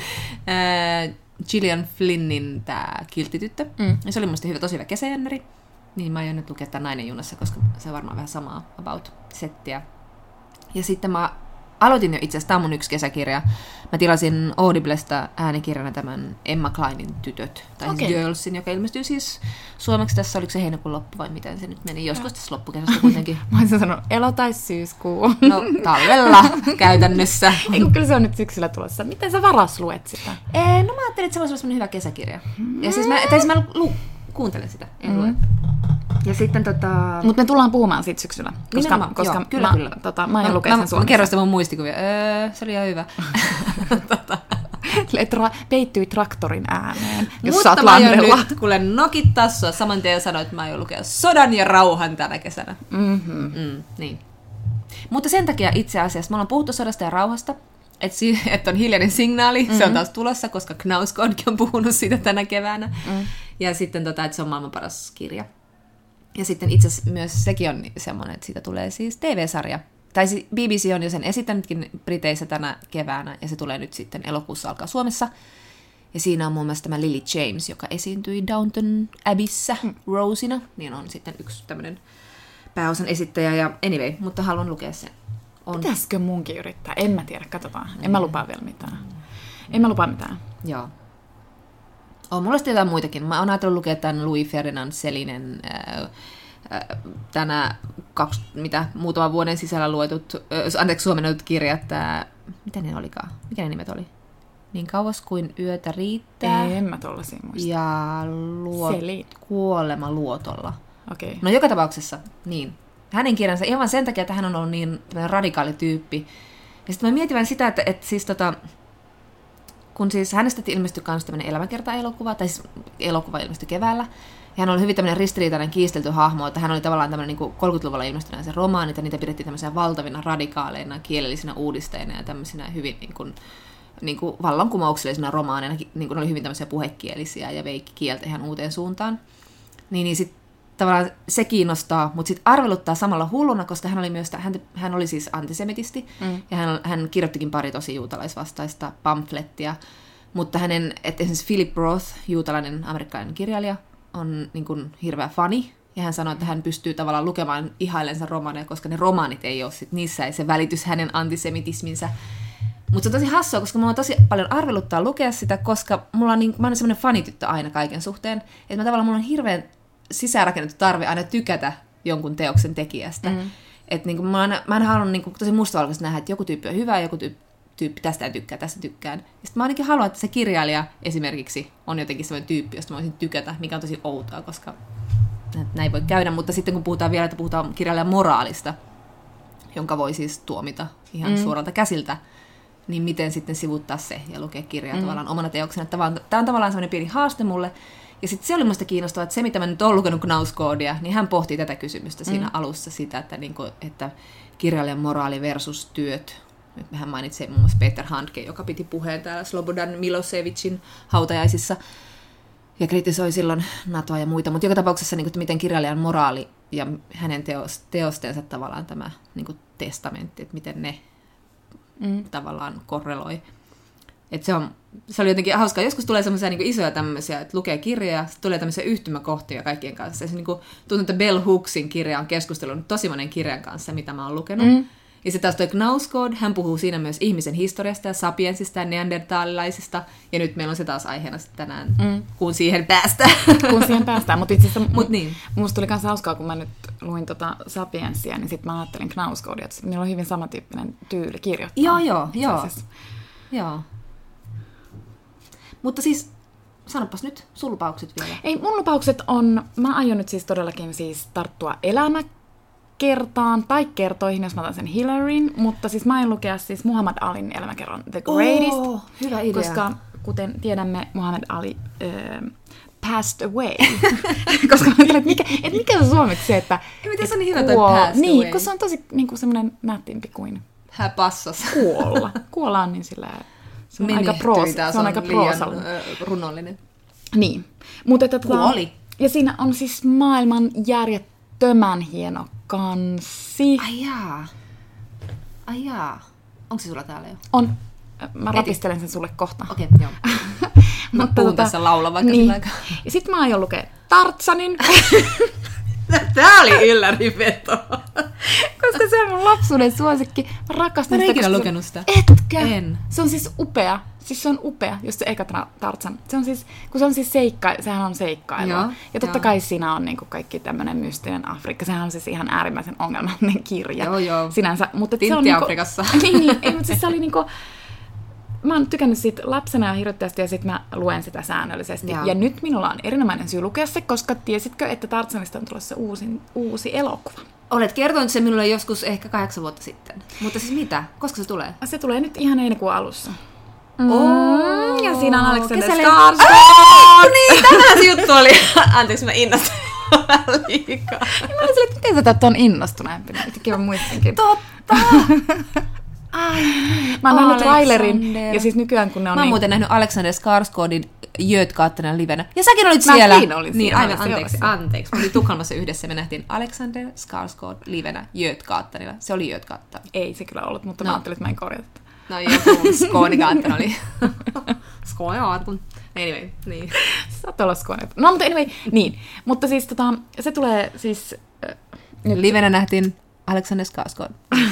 Gillian Flynnin tää Kilttityttö. Mm. Ja se oli musta hyvä, tosi hyvä kesäjännäri. Niin mä aion nyt lukea tämän Nainen junassa, koska se on varmaan vähän samaa about settiä. Ja sitten mä aloitin jo itse asiassa, tämä on mun yksi kesäkirja. Mä tilasin Audiblesta äänikirjana tämän Emma Kleinin Tytöt, tai okay. siis Girlsin, joka ilmestyy siis suomeksi tässä, oliko se heinäkuun loppu vai miten se nyt meni, joskus tässä loppukesästä kuitenkin. Mä olisin sanonut elo- tai syyskuu. No talvella käytännössä. Ei kun kyllä se on nyt syksyllä tulossa. Miten sä varas luet sitä? Ee, no mä ajattelin, että se voisi olla sellainen hyvä kesäkirja. Ja siis mä, tai siis mä lu- kuuntelen sitä, en mm. lue. Ja sitten tota... Mutta me tullaan puhumaan siitä syksyllä, koska, koska joo, kyllä, mä, kyllä. Tota, mä aion lukea sen suomessa. Mä kerron sitä mun muistikuvia. Öö, se oli ihan hyvä. tota. Tra- peittyi traktorin ääneen, jos Mutta sä oot mä aion landella. nyt, kuule nokittaa sua saman tien sanoa, että mä aion lukea Sodan ja rauhan tänä kesänä. Mm-hmm. Mm, niin. Mutta sen takia itse asiassa, me ollaan puhuttu sodasta ja rauhasta, että si- et on hiljainen signaali, mm-hmm. se on taas tulossa, koska Knausgårdkin on puhunut siitä tänä keväänä. Mm. Ja sitten, tota, että se on maailman paras kirja. Ja sitten itse asiassa myös sekin on semmoinen, että siitä tulee siis T V-sarja. Tai siis B B C on jo sen esittänytkin Briteissä tänä keväänä, ja se tulee nyt sitten elokuussa alkaa Suomessa. Ja siinä on muun muassa tämä Lily James, joka esiintyi Downton Abbeyssä mm. Rosina, niin on sitten yksi tämmöinen pääosan esittäjä. Ja anyway, mutta haluan lukea sen. On... Pitäisikö munkin yrittää? En mä tiedä, katsotaan. En mä lupaa vielä mitään. En mä lupaa mitään. Joo. On mulla sitten jotain muitakin. Mä oon ajatellut lukea tämän Louis Ferdinand Selinen äh, tänä kaksi, mitä muutaman vuoden sisällä luetut, äh, anteeksi suomennetut kirjat, äh, mitä ne olikaan? Mikä ne nimet oli? Niin kauas kuin yötä riittää. En mä tollasia muista. Ja luot, kuolema luotolla. Okay. No joka tapauksessa, niin. Hänen kirjansa ihan sen takia, että hän on ollut niin radikaali tyyppi. Ja sitten mä mietin vähän sitä, että, että siis tota, kun siis hänestä ilmestyi myös tämmöinen elämäkerta-elokuva, tai siis elokuva ilmestyi keväällä, ja hän oli hyvin tämmöinen ristiriitainen kiistelty hahmo, että hän oli tavallaan tämmöinen niin kuin kolmekymmentäluvulla ilmestyneen se romaanit, ja niitä pidettiin tämmöisiä valtavina radikaaleina, kielellisinä uudisteina ja tämmöisinä hyvin niin kuin, niin kuin vallankumouksellisina romaaneina, niin kuin oli hyvin tämmöisiä puhekielisiä ja veikki kieltä ihan uuteen suuntaan. Niin, niin sitten tavallaan se kiinnostaa, mutta sitten arveluttaa samalla hulluna, koska hän oli myös, hän, hän oli siis antisemitisti, mm. ja hän, hän kirjoittikin pari tosi juutalaisvastaista pamflettia, mutta hänen, että esimerkiksi Philip Roth, juutalainen amerikkalainen kirjailija, on niin kuin hirveä fani, ja hän sanoi, että hän pystyy tavallaan lukemaan ihailensa romaaneja, koska ne romaanit ei ole, sit, niissä ei se välitys hänen antisemitisminsä. Mutta se on tosi hassua, koska mulla on tosi paljon arveluttaa lukea sitä, koska mulla on niin, mä olen semmoinen fanityttö aina kaiken suhteen, että mä tavallaan mulla on hirveän sisäänrakennettu tarve aina tykätä jonkun teoksen tekijästä. Mm. Että niin mä, aina, mä aina haluan niin tosi mustavalkoisesti nähdä, että joku tyyppi on hyvä, joku tyyppi, tyyppi tästä en tykkää, tästä tykkään. Ja sitten mä ainakin haluan, että se kirjailija esimerkiksi on jotenkin sellainen tyyppi, josta mä voisin tykätä, mikä on tosi outoa, koska näin voi käydä. Mutta sitten kun puhutaan vielä, että puhutaan kirjailijan moraalista, jonka voi siis tuomita ihan mm. suoralta käsiltä, niin miten sitten sivuttaa se ja lukea kirjaa mm. tavallaan omana teoksena. Tämä on, tämä on tavallaan sellainen pieni haaste mulle. Ja sitten se oli musta kiinnostavaa, että se, mitä mä nyt olen lukenut Knausgårdia, niin hän pohtii tätä kysymystä siinä mm. alussa sitä, että, niin kuin, että kirjailijan moraali versus työt. Nyt hän mainitsi muun muassa Peter Handke, joka piti puheen täällä Slobodan Milosevicin hautajaisissa ja kritisoi silloin NATOa ja muita. Mutta joka tapauksessa, niin kuin, että miten kirjailijan moraali ja hänen teos, teostensa tavallaan tämä niin kuin testamentti, että miten ne mm. tavallaan korreloi. Että se, on, se oli jotenkin hauskaa. Joskus tulee semmoisia niin isoja tämmöisiä, että lukee kirjaa, sitten tulee tämmöisiä yhtymäkohtia kaikkien kanssa. Ja se niin kuin, tuntuu, että Bell Hooksin kirja on keskustellut tosi monen kirjan kanssa, mitä mä oon lukenut. Mm. Ja sitten taas toi Knausgård, hän puhuu siinä myös ihmisen historiasta ja sapiensista ja neandertaalilaisista. Ja nyt meillä on se taas aiheena tänään, mm. kun siihen päästään. Kun siihen päästään. Mutta itse asiassa Mut niin. musta tuli myös hauskaa, kun mä nyt luin tota Sapiensia, niin sitten mä ajattelin Knausgårdia, että niillä on hyvin samantyyppinen tyyli kirjoittaa. Joo, joo, joo. Joo. Mutta siis, sanopas nyt sun lupaukset vielä. Ei, mun lupaukset on, mä aion nyt siis todellakin siis tarttua elämäkertaan tai kertoihin, jos mä otan sen Hillaryn, mutta siis mä aion lukea siis Muhammad Alin elämäkerran The Greatest. Oh, hyvä idea. Koska kuten tiedämme, Muhammad Ali äh, passed away. Koska mä ajattelin, että mikä, et mikä on suomeksi se, että miten se on niin hyvä toi passed niin, away? Kun se on tosi niin kuin semmoinen nättimpi kuin hän passas. Kuolla. Kuolla on niin sillä se on aika proos, se on, se on aika proosallinen. Runollinen. Niin. Mutta että kuoli. Ja siinä on siis maailman järjettömän hieno kansi. Ai jaa. Ai jaa. Onko se sulla täällä jo? On. Mä rapistelen sen sulle kohta. Okei, okay, joo. Mä puhun tota, tässä laulaa vaikka niin. Sillä aikaa. Ja sit mä aion lukea Tartsanin. Tää oli yllärin veto. Koska se on mun lapsuuden suosikki. Mä rakastan Mä en sitä. ikinä koska lukenut se- sitä. Etkö? En. Se on siis upea. Siis se on upea, jos se eka Tra- Tarzan. Se on siis, kun se on siis seikka, sehän on seikkailua. Joo, Ja totta joo. kai siinä on niinku kaikki tämmönen mystinen Afrikka. Sehän on siis ihan äärimmäisen ongelmallinen kirja. Joo, joo. Sinänsä. Mutta et se Tintti on niinku, Afrikassa. niin, niin. Ei, mutta siis se oli niinku... Mä oon tykännyt siitä lapsena ja hirveästi ja sit mä luen sitä säännöllisesti. Joo. Ja nyt minulla on erinomainen syy lukea se, koska tiesitkö, että Tarzanista on tulossa uusi, uusi elokuva? Olet kertonut sen minulle joskus ehkä kahdeksan vuotta sitten. Mutta siis mitä? Koska se tulee? Se tulee nyt ihan heinäkuun alussa. Oh, ja siinä on Alexander kesällä- Skarsgård. Niin, tämä se juttu oli. Anteeksi, mä innostuin liikaa. Ja mä olin silleen, että miten sä tätä on innostuneempi? Yhtäkkiä mä muistankin. Totta! Ai, Mä oon nähnyt Alexander. trailerin ja siis nykyään kun ne on Mä oon niin... muuten nähnyt Alexander Skarsgårdin Götgattanen livenä. Ja säkin olit Mäkin siellä. olin Niin, siellä, aivan, mä olin anteeksi, seurassa. anteeksi. Me oltiin Tukholmassa yhdessä. Me nähtiin Alexander Skarsgård livenä Götgattanilla. Se oli Götgatta. Ei se kyllä ollut, mutta No. mä ajattelin, että mä en korjata tätä. No joku Skånegatten oli. Skånegatten. Anyway, niin. Saat olla Skåne. No mutta anyway, niin. Mutta siis tota, se tulee siis... Äh, nyt Livenä nähtiin Alexander Skarsgård.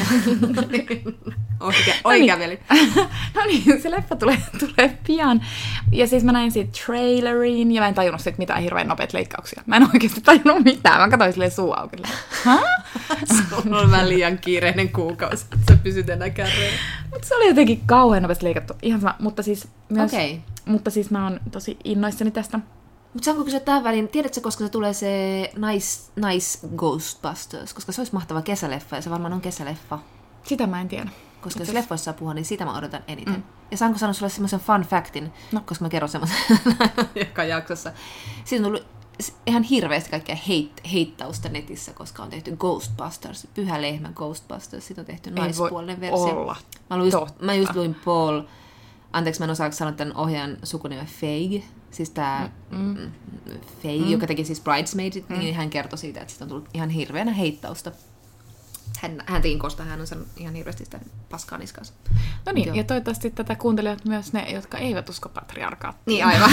Oikea, oikea veli. No niin, se leffa tulee, tulee pian. Ja siis mä näin siitä trailerin, ja mä en tajunnut siitä mitään hirveän nopeita leikkauksia. Mä en oikeasti tajunnut mitään, mä katsoin silleen suu auki. Hä? Sulla on vähän liian kiireinen kuukausi, että sä pysyt enää kärreen. Mutta se oli jotenkin kauhean nopeasti leikattu. Ihan sama, mutta siis myös... Okei. Mutta siis mä oon tosi innoissani tästä. Mutta saanko kysyä tähän väliin, tiedätkö, koska se tulee se Nice, nice Ghostbusters? Koska se olisi mahtava kesäleffa, ja se varmaan on kesäleffa. Sitä mä en tiedä. Koska jos leffoissa saa puhua, niin sitä mä odotan eniten. Mm. Ja saanko sanoa sulle semmoisen fun factin, No. koska mä kerron semmoisen joka jaksossa. Siitä on tullut ihan hirveästi kaikkea heit, heittausta netissä, koska on tehty Ghostbusters, Pyhä lehmä Ghostbusters, siitä on tehty Ei naispuolinen voi versio. olla Mä, luin, totta. mä just luin Paul, anteeksi mä en osaa sanoa tämän ohjaajan sukunimen Feig, siis tää mm. Mm, Feig, mm. joka teki siis Bridesmaidit, mm. niin hän kertoi siitä, että siitä on tullut ihan hirveänä heittausta. Hän, hän tekin kosta, hän on sanonut ihan hirveästi sitä paskaa niskansa. No niin, Joo. ja toivottavasti tätä kuuntelijat myös ne, jotka eivät usko patriarkaattiin. Niin aivan.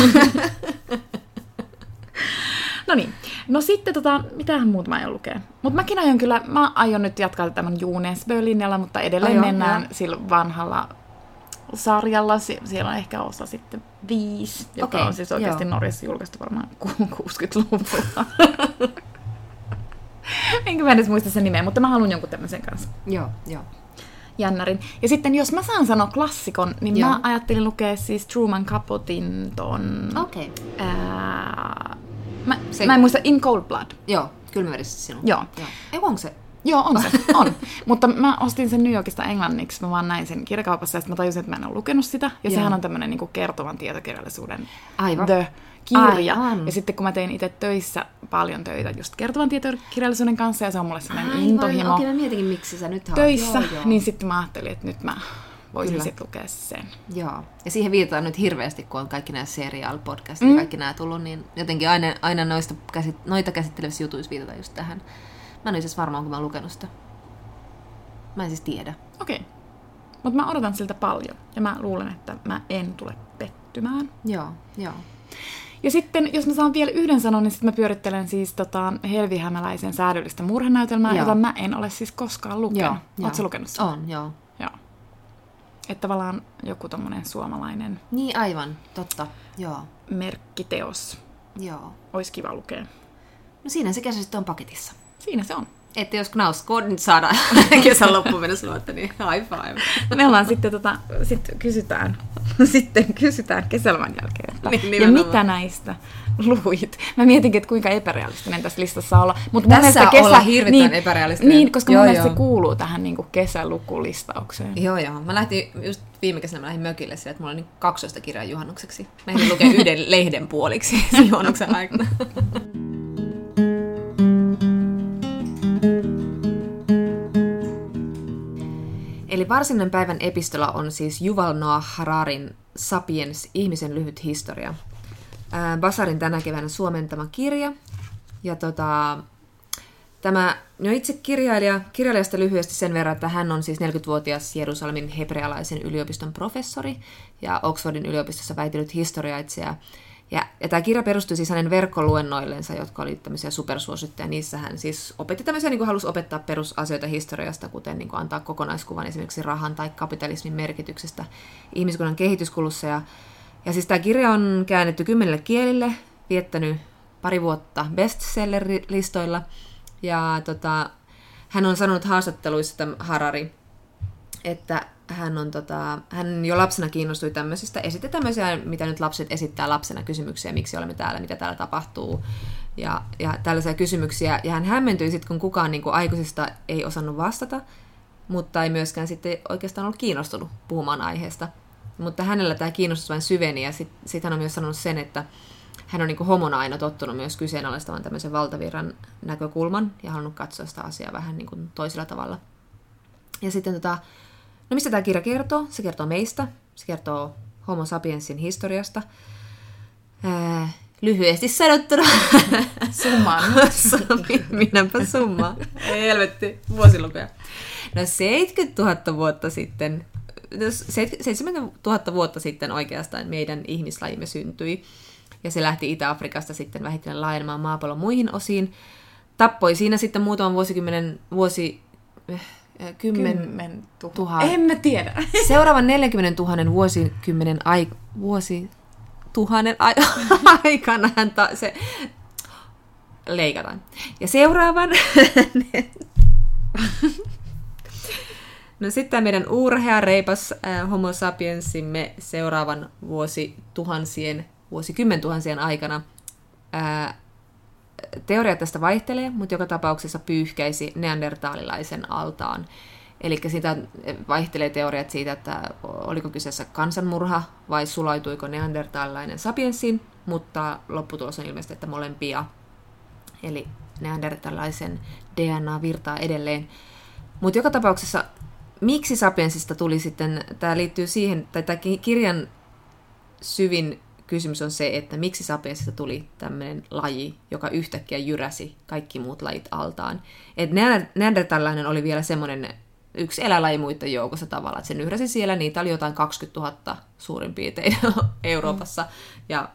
No niin, no sitten tota, mitähän muuta mä aion lukea. Mutta mäkin aion kyllä, mä aion nyt jatkaa tämän Junesbö-linjalla, mutta edelleen Ai joo, mennään joo. sillä vanhalla sarjalla. Sie- siellä on ehkä osa sitten viisi, joka Okei, on siis oikeasti joo. Norjassa julkaistu varmaan ku- kuusikymmentäluvulla. Enkä mä edes muista sen nimeä, mutta mä haluan jonkun tämmöisen kanssa. Joo, joo. Jännärin. Ja sitten jos mä saan sanoa klassikon, niin Joo. mä ajattelin lukea siis Truman Capotin ton... Okei. Okay. Ää, mä, Se- mä en muista In Cold Blood. Joo, kylmäverissä sinun. Joo. Joo. Ei, onko se? Joo, on se. On. Mutta mä ostin sen New Yorkista englanniksi. Mä vaan näin sen kirjakaupassa ja sitten mä tajusin, että mä en ole lukenut sitä. Ja Joo. sehän on tämmönen niinku kertovan tietokirjallisuuden Aivan. The-kirja. Aivan. Ja sitten kun mä tein itse töissä paljon töitä just kertovan tietokirjallisuuden kanssa ja se on mulle sellainen Aivan. intohimo Okei, mä mietinkin, miksi sä nyt haluat. töissä, Joo, joo. niin sitten mä ajattelin, että nyt mä voisin Kyllä. sitten lukea sen. Joo. Ja siihen viitataan nyt hirveästi, kun on kaikki nämä serial-podcastit mm. ja kaikki nämä tullut, niin jotenkin aina, aina noista käsit, noita käsittelevissä jutuissa viitataan just tähän. Mä en ole siis varmaan, kun mä oon lukenut sitä. Mä en siis tiedä. Okei. Mutta mä odotan siltä paljon ja mä luulen, että mä en tule pettymään. Joo, joo. Ja sitten, jos mä saan vielä yhden sanon, niin sitten mä pyörittelen siis tota Helvi Hämäläisen säädyllistä murhenäytelmää, Joo. jota mä en ole siis koskaan lukenut. Joo, joo. Ootko sä lukenut sen? On, joo. Joo. Että tavallaan joku tommonen suomalainen Niin aivan, totta. Joo, merkkiteos joo. olisi kiva lukea. No siinä se kesä sitten on paketissa. Siinä se on. Että jos Knausgård nyt saadaan kesän loppuun mennessä luotta, niin high five. Me ollaan sitten tota, sit kysytään, sitten kysytään kesäloman jälkeen, että Niin, ja nimenomaan. mitä näistä luit? Mä mietinkin, että kuinka epärealistinen tässä listassa olla. Mut mun Tässä mielestä ollaan hirvittävän epärealistinen. Niin, koska Joo, mun mielestä joo. se kuuluu tähän niin kuin kesälukulistaukseen. Joo, joo. Mä lähtin just viime kesänä, mä lähdin mökille sille, että mulla oli niin kaksoista kirjaa juhannukseksi. Mä ehdin lukea yhden lehden puoliksi juhannuksen aikana. Eli varsinainen päivän epistola on siis Yuval Noah Hararin Sapiens, ihmisen lyhyt historia. Ää, Basarin tänä keväänä suomentama kirja. Ja tota, tämä, no itse kirjailija, kirjailijasta lyhyesti sen verran, että hän on siis neljäkymmentävuotias Jerusalemin hebrealaisen yliopiston professori ja Oxfordin yliopistossa väitellyt historiaitsija. Ja, ja tämä kirja perustui siis hänen verkkoluennoillensa, jotka oli tämmöisiä supersuosittuja. Niissä hän siis opetti tämmöisiä, niin kuin halusi opettaa perusasioita historiasta, kuten niin kuin antaa kokonaiskuvan esimerkiksi rahan tai kapitalismin merkityksestä ihmiskunnan kehityskulussa. Ja, ja siis tämä kirja on käännetty kymmenelle kielille, viettänyt pari vuotta bestseller-listoilla. Ja tota, hän on sanonut haastatteluissa, tämä Harari, että hän, on, tota, hän jo lapsena kiinnostui tämmöisistä, esitti tämmöisiä, mitä nyt lapset esittää lapsena kysymyksiä, miksi olemme täällä, mitä täällä tapahtuu, ja, ja tällaisia kysymyksiä. Ja hän hämmentyi sitten, kun kukaan niin kuin aikuisista ei osannut vastata, mutta ei myöskään sitten oikeastaan ollut kiinnostunut puhumaan aiheesta. Mutta hänellä tämä kiinnostus vain syveni, ja sitten sit hän on myös sanonut sen, että hän on niin kuin homona aina tottunut myös kyseenalaistamaan tämmöisen valtavirran näkökulman, ja halunnut katsoa sitä asiaa vähän niin kuin toisella tavalla. Ja sitten tota, no mistä tämä kirja kertoo? Se kertoo meistä, se kertoo Homo sapiensin historiasta. Ää, lyhyesti sanottuna. Summaan. Minäpä summaan. Ei helvetti, vuosilukuja. No seitsemänkymmentätuhatta vuotta sitten, seitsemänkymmentätuhatta vuotta sitten oikeastaan meidän ihmislajimme syntyi. Ja se lähti Itä-Afrikasta sitten vähitellen laajenemaan maapallon muihin osiin. Tappoi siinä sitten muutaman vuosikymmenen vuosi... Kymmen tuhat. En mä tiedä. Seuraavan neljänkymmenentuhannen vuosikymmenen ai, vuosi tuhannen ai, aikana ta, se leikataan. Ja seuraavan no sitten meidän urhea reipas äh, homo sapiensimme seuraavan vuosituhansien, vuosikymmentuhansien aikana äh, teoria tästä vaihtelee, mutta joka tapauksessa pyyhkäisi neandertaalilaisen altaan. Eli siitä vaihtelee teoriat siitä, että oliko kyseessä kansanmurha vai sulaituiko neandertaalilainen sapiensiin, mutta lopputulos on ilmeisesti, että molempia. Eli neandertaalilaisen D N A virtaa edelleen. Mutta joka tapauksessa, miksi sapiensista tuli sitten, tämä liittyy siihen, tai tämä kirjan syvin kysymys on se, että miksi sapiensista tuli tämmöinen laji, joka yhtäkkiä jyräsi kaikki muut lajit altaan. Et neandertaalilainen oli vielä semmoinen yksi eläinlaji muiden joukossa tavalla, että se nyhräsi siellä, niitä oli jotain kaksikymmentätuhatta suurin piirtein Euroopassa ja,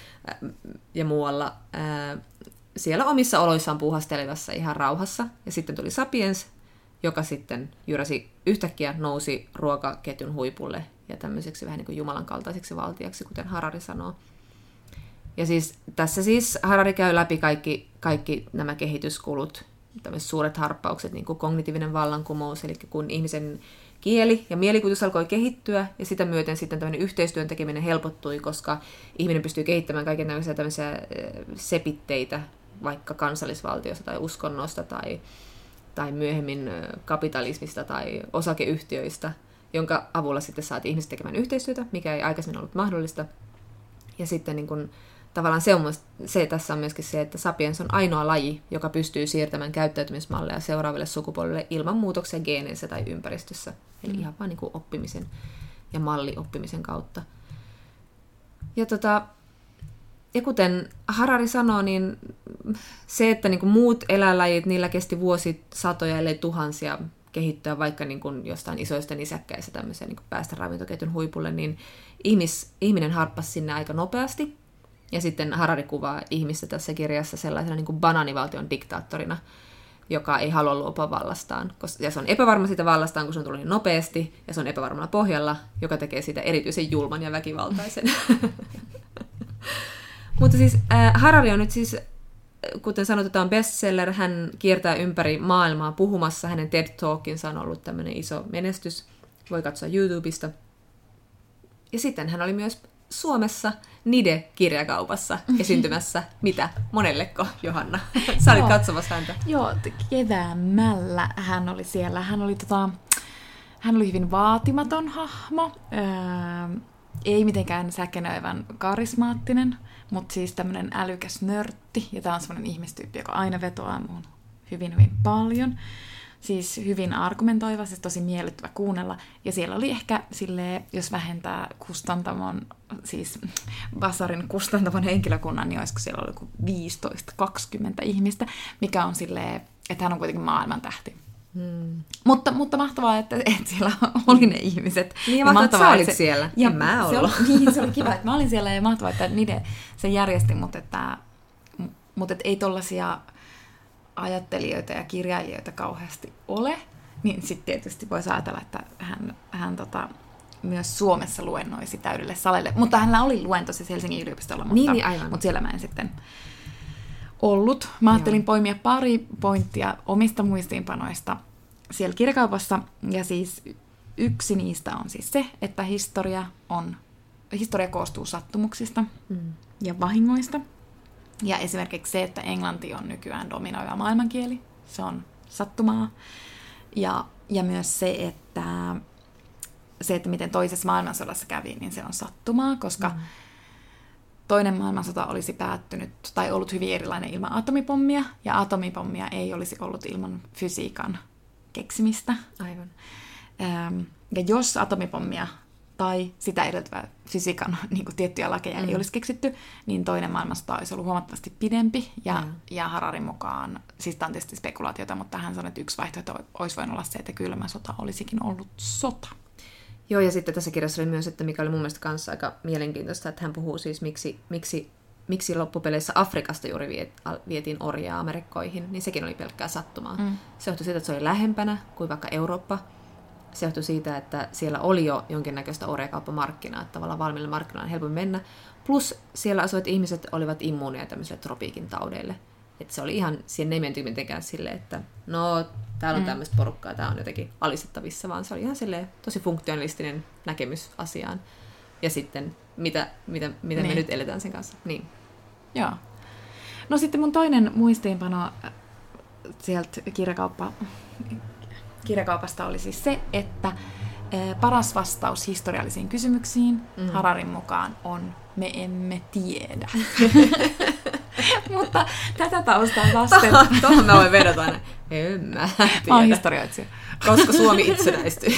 ja muualla. Siellä omissa oloissaan puuhastelevassa ihan rauhassa. Ja sitten tuli sapiens, joka sitten jyräsi yhtäkkiä, nousi ruokaketjun huipulle ja tämmöiseksi vähän niin kuin Jumalan kaltaiseksi valtiaksi, kuten Harari sanoo. Ja siis tässä siis Harari käy läpi kaikki, kaikki nämä kehityskulut, tämmöiset suuret harppaukset, niin kuin kognitiivinen vallankumous, eli kun ihmisen kieli ja mielikuvitus alkoi kehittyä, ja sitä myöten sitten tämmöinen yhteistyön tekeminen helpottui, koska ihminen pystyy kehittämään kaiken tämmöisiä, tämmöisiä sepitteitä, vaikka kansallisvaltiosta tai uskonnosta tai, tai myöhemmin kapitalismista tai osakeyhtiöistä, jonka avulla sitten saatiin ihmiset tekemään yhteistyötä, mikä ei aikaisemmin ollut mahdollista. Ja sitten niin kun, tavallaan se, on, se tässä on myöskin se, että sapiens on ainoa laji, joka pystyy siirtämään käyttäytymismalleja seuraaville sukupolville ilman muutoksia geeneissä tai ympäristössä. Eli mm. ihan vaan niin kuin oppimisen ja mallioppimisen kautta. Ja, tota, ja kuten Harari sanoo, niin se, että niin kuin muut eläinlajit, niillä kesti vuosisatoja, ellei tuhansia kehittyä vaikka niin kuin jostain isoista nisäkkäissä tämmöisiä niin kuin päästä ravintoketjun huipulle, niin ihmis, ihminen harppasi sinne aika nopeasti. Ja sitten Harari kuvaa ihmistä tässä kirjassa sellaisena niin kuin banaanivaltion diktaattorina, joka ei halua luopua vallastaan. Ja se on epävarma siitä vallastaan, kun se on tullut niin nopeasti, ja se on epävarmalla pohjalla, joka tekee siitä erityisen julman ja väkivaltaisen. Mutta siis äh, Harari on nyt siis, kuten sanotaan, bestseller. Hän kiertää ympäri maailmaa puhumassa. Hänen TED Talkinsa on ollut tämmöinen iso menestys. Voi katsoa YouTubesta. Ja sitten hän oli myös Suomessa Nide-kirjakaupassa esiintymässä. Mitä? Monelleko, Johanna? Sä olit katsomassa häntä. Joo, keväämällä hän oli siellä. Hän oli, tota, hän oli hyvin vaatimaton hahmo. Öö, ei mitenkään säkenöivän karismaattinen, mutta siis tämmöinen älykäs nörtti. Ja tää on semmoinen ihmistyyppi, joka aina vetoaa muun hyvin, hyvin paljon. Siis hyvin argumentoiva, siis tosi miellyttävä kuunnella. Ja siellä oli ehkä silleen, jos vähentää kustantamon, siis Basarin kustantamon henkilökunnan, niin olisiko siellä ollut viisitoista kaksikymmentä ihmistä, mikä on silleen, että hän on kuitenkin maailman tähti. Hmm. Mutta, mutta mahtavaa, että, että siellä oli ne ihmiset. Niin ja mahtavaa, että sä olit se, siellä. Ja en mä ollut. Se oli, niin, se oli kiva, että mä olin siellä ja mahtavaa, että niiden se järjesti, mutta, että, mutta että ei tollaisia ajattelijoita ja kirjailijoita kauheasti ole. Niin sitten tietysti voisi ajatella, että hän, hän tota, myös Suomessa luennoisi täydelle salelle. Mutta hänellä oli luento siis Helsingin yliopistolla, mutta, niin, niin, aivan. mutta siellä mä en sitten ollut. Mä ajattelin Joo. poimia pari pointtia omista muistiinpanoista siellä kirjakaupassa. Ja siis yksi niistä on siis se, että historia, on, historia koostuu sattumuksista mm. ja vahingoista. Ja esimerkiksi se, että englanti on nykyään dominoiva maailmankieli, se on sattumaa. Ja, ja myös se että, se, että miten toisessa maailmansodassa kävi, niin se on sattumaa, koska mm. toinen maailmansota olisi päättynyt tai ollut hyvin erilainen ilman atomipommia, ja atomipommia ei olisi ollut ilman fysiikan keksimistä. Aivan. Ähm, ja jos atomipommia tai sitä edeltävää fysiikan niin kuin tiettyjä lakeja mm. ei olisi keksitty, niin toinen maailmansota olisi ollut huomattavasti pidempi. Ja, mm. ja Hararin mukaan, siis tämä on tietysti spekulaatiota, mutta hän sanoi, että yksi vaihtoehto olisi voinut olla se, että kylmä sota olisikin ollut sota. Joo, ja sitten tässä kirjassa oli myös, että mikä oli mun mielestä kanssa aika mielenkiintoista, että hän puhuu siis, miksi, miksi, miksi loppupeleissä Afrikasta juuri viet, vietiin orjaa Amerikkoihin, niin sekin oli pelkkää sattumaa. Mm. Se johtui siitä, että se oli lähempänä kuin vaikka Eurooppa. Se johtui siitä, että siellä oli jo jonkinnäköistä orjakauppamarkkinaa, että tavallaan valmiille markkinoille on helpommin mennä. Plus siellä asuvat ihmiset olivat immuuneja tämmöisille tropiikin taudeille. Että se oli ihan, siihen ei menty mitenkään silleen, että no, täällä on mm. tämmöistä porukkaa, tää on jotenkin alistettavissa, vaan se oli ihan silleen tosi funktionalistinen näkemys asiaan. Ja sitten, mitä, mitä, mitä niin. me nyt eletään sen kanssa. Niin. Joo. No sitten mun toinen muistiinpano sieltä kirjakauppa, kirjakaupasta oli siis se, että paras vastaus historiallisiin kysymyksiin mm. Hararin mukaan on me emme tiedä. Mutta tätä taustaa vasten... Tuohon mä voin vedota aina. En mä tiedä. Mä oon historioitsija. Koska Suomi itsenäistyi.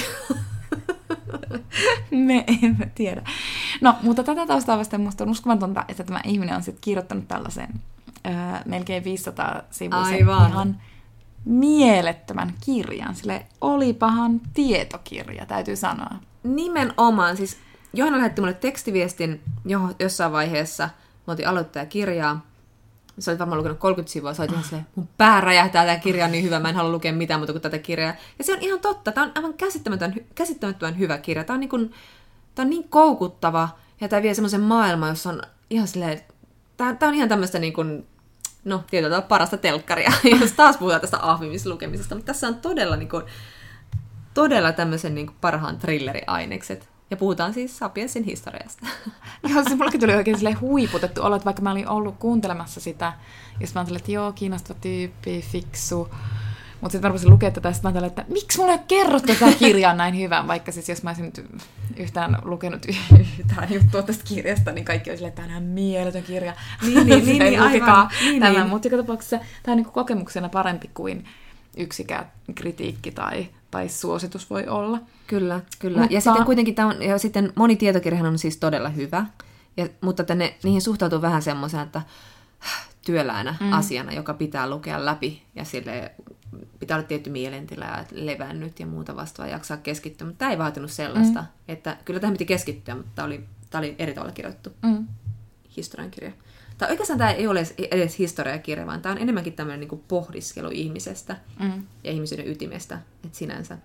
Me emme tiedä. No, mutta tätä taustaa vasten musta on uskomatonta, että tämä ihminen on sitten kirjoittanut tällaisen äh, melkein viisisataa sivuisen ihan mielettömän kirjan. Sille olipahan tietokirja, täytyy sanoa. Nimenomaan. Siis Johanna lähetti mulle tekstiviestin jo, jossain vaiheessa. Mä otin aloittajakirjaa. Sä olit varmaan lukenut kolmekymmentä sivua. Sä olit ihan silleen, mun pää räjähtää, tää kirja on niin hyvä. Mä en halua lukea mitään muuta kuin tätä kirjaa. Ja se on ihan totta. Tää on aivan käsittämättömän, käsittämättömän hyvä kirja. Tää on niin, kuin, tää on niin koukuttava. Ja tää vie semmoisen maailman, jossa on ihan silleen... Tää, tää on ihan tämmöistä niin kuin... No, tietyllä tavalla parasta telkkaria, jos taas puhutaan tästä ahvimislukemisesta. Mutta tässä on todella, niin kuin, todella tämmöisen niin kuin parhaan thrilleriainekset. Ja puhutaan siis Sapiensin historiasta. Joo, siis mullekin tuli oikein silleen huiputettu olo, että vaikka mä olin ollut kuuntelemassa sitä, ja sitten mä ajattelin, että joo, kiinnostava tyyppi, fiksu. Mutta sitten mä rupesin lukea tätä, ja sitten mä ajattelin, että miksi mulle ei kerrottu tätä kirjaa näin hyvän, vaikka siis jos mä olisin nyt yhtään lukenut yhtään juttua tästä kirjasta, niin kaikki oli silleen, että tämä on ihan mieletön kirja. Niin, niin, niin, niin aivan. Niin, tämän. niin. Mutta joka tapauksessa tämä on niin kokemuksena parempi kuin yksikään kritiikki tai, tai suositus voi olla. Kyllä, kyllä. Mutta... Ja sitten kuitenkin tämä on, ja sitten moni tietokirjahan on siis todella hyvä, ja, mutta tänne, niihin suhtautuu vähän semmoisena, että työläänä mm. asiana, joka pitää lukea läpi, ja sille pitää olla tietty mielentila ja levännyt ja muuta vastaavaa, jaksaa keskittyä, mutta tämä ei vaatinut sellaista, mm. että kyllä tähän piti keskittyä, mutta tämä oli, tämä oli eri tavalla kirjoittu mm. historiankirja. Tai oikeastaan tämä ei ole edes historiakirja, vaan tämä on enemmänkin tämmöinen niin kuin pohdiskelu ihmisestä mm. ja ihmisyyden ytimestä, että sinänsä.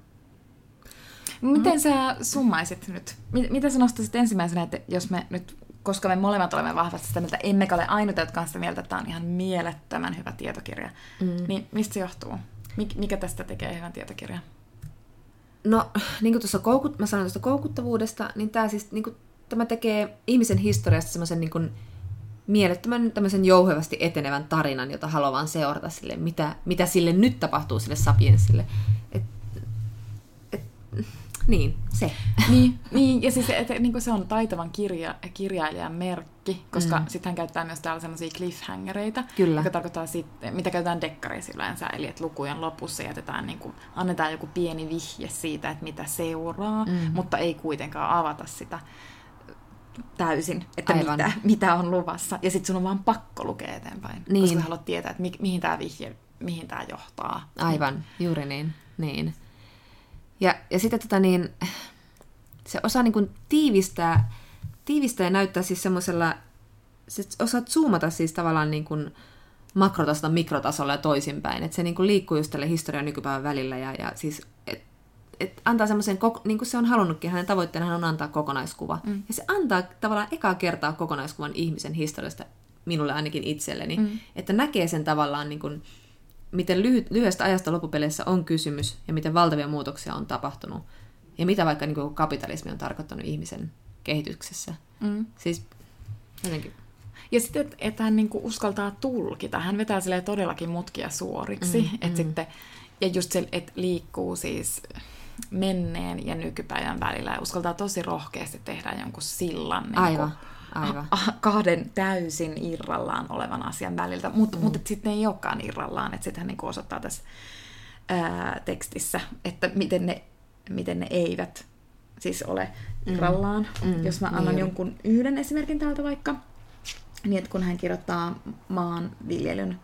Miten sä summaisit nyt? Miten sä nostaisit ensimmäisenä, että jos me nyt, koska me molemmat olemme vahvasti sitä mieltä, emmekä ole ainoita, jotka on sitä mieltä, että tämä on ihan mielettömän hyvä tietokirja, mm. niin mistä se johtuu? Mikä tästä tekee hyvän tietokirjan? No, niin kuin tuossa koukut, mä sanoin tuosta koukuttavuudesta, niin tämä siis, niin kuin, tämä tekee ihmisen historiasta semmoisen niin kuin mielettömän tämmöisen jouhevasti etenevän tarinan, jota haluaa vaan seurata sille, mitä, mitä sille nyt tapahtuu sille Sapiensille. Et, et, niin, se. Niin, niin ja siis et, niin se on taitavan kirja, kirjailijan merkki, koska mm. sitten hän käyttää myös täällä semmoisia cliffhangereita, Kyllä. joka tarkoittaa sit, mitä käytetään dekkareissa yleensä, eli että lukujen lopussa jätetään, niin kuin, annetaan joku pieni vihje siitä, että mitä seuraa, mm. mutta ei kuitenkaan avata sitä täysin, että mitä, mitä on luvassa. Ja sitten sun on vaan pakko lukea eteenpäin, niin. Koska haluat tietää, että mi- mihin tämä vihje mihin tämä johtaa. Aivan, juuri niin. niin. Ja, ja sitten tota niin, se osaa niin kuin tiivistää, tiivistää ja näyttää siis semmoisella, se osaat zoomata siis tavallaan niin kuin makrotasosta mikrotasolla ja toisinpäin. Että se niin kuin liikkuu just tälle historian nykypäivän välillä ja, ja siis, et, et antaa semmoisen, niin kuin se on halunnutkin, hänen tavoitteena on antaa kokonaiskuva. Mm. Ja se antaa tavallaan ekaa kertaa kokonaiskuvan ihmisen historiasta, minulle ainakin itselleni, mm. että näkee sen tavallaan, niin kuin, miten lyhy- lyhyestä ajasta loppupeleissä on kysymys ja miten valtavia muutoksia on tapahtunut. Ja mitä vaikka niin kuin kapitalismi on tarkoittanut ihmisen kehityksessä. Mm. Siis jotenkin. Ja sitten, että et hän niinku uskaltaa tulkita. Hän vetää silleen todellakin mutkia suoriksi. Mm, et mm. Sitten, ja just se, että liikkuu siis menneen ja nykypäivän välillä. Ja uskaltaa tosi rohkeasti tehdä jonkun sillan niinku aivan, aivan. kahden täysin irrallaan olevan asian väliltä. Mutta mm. mut, sitten ei olekaan irrallaan. Sitten hän niinku osoittaa tässä ää, tekstissä, että miten ne, miten ne eivät siis ole irrallaan. Mm. Mm. Jos mä annan niin jonkun yhden esimerkin täältä vaikka. Niin, että kun hän kirjoittaa maanviljelyn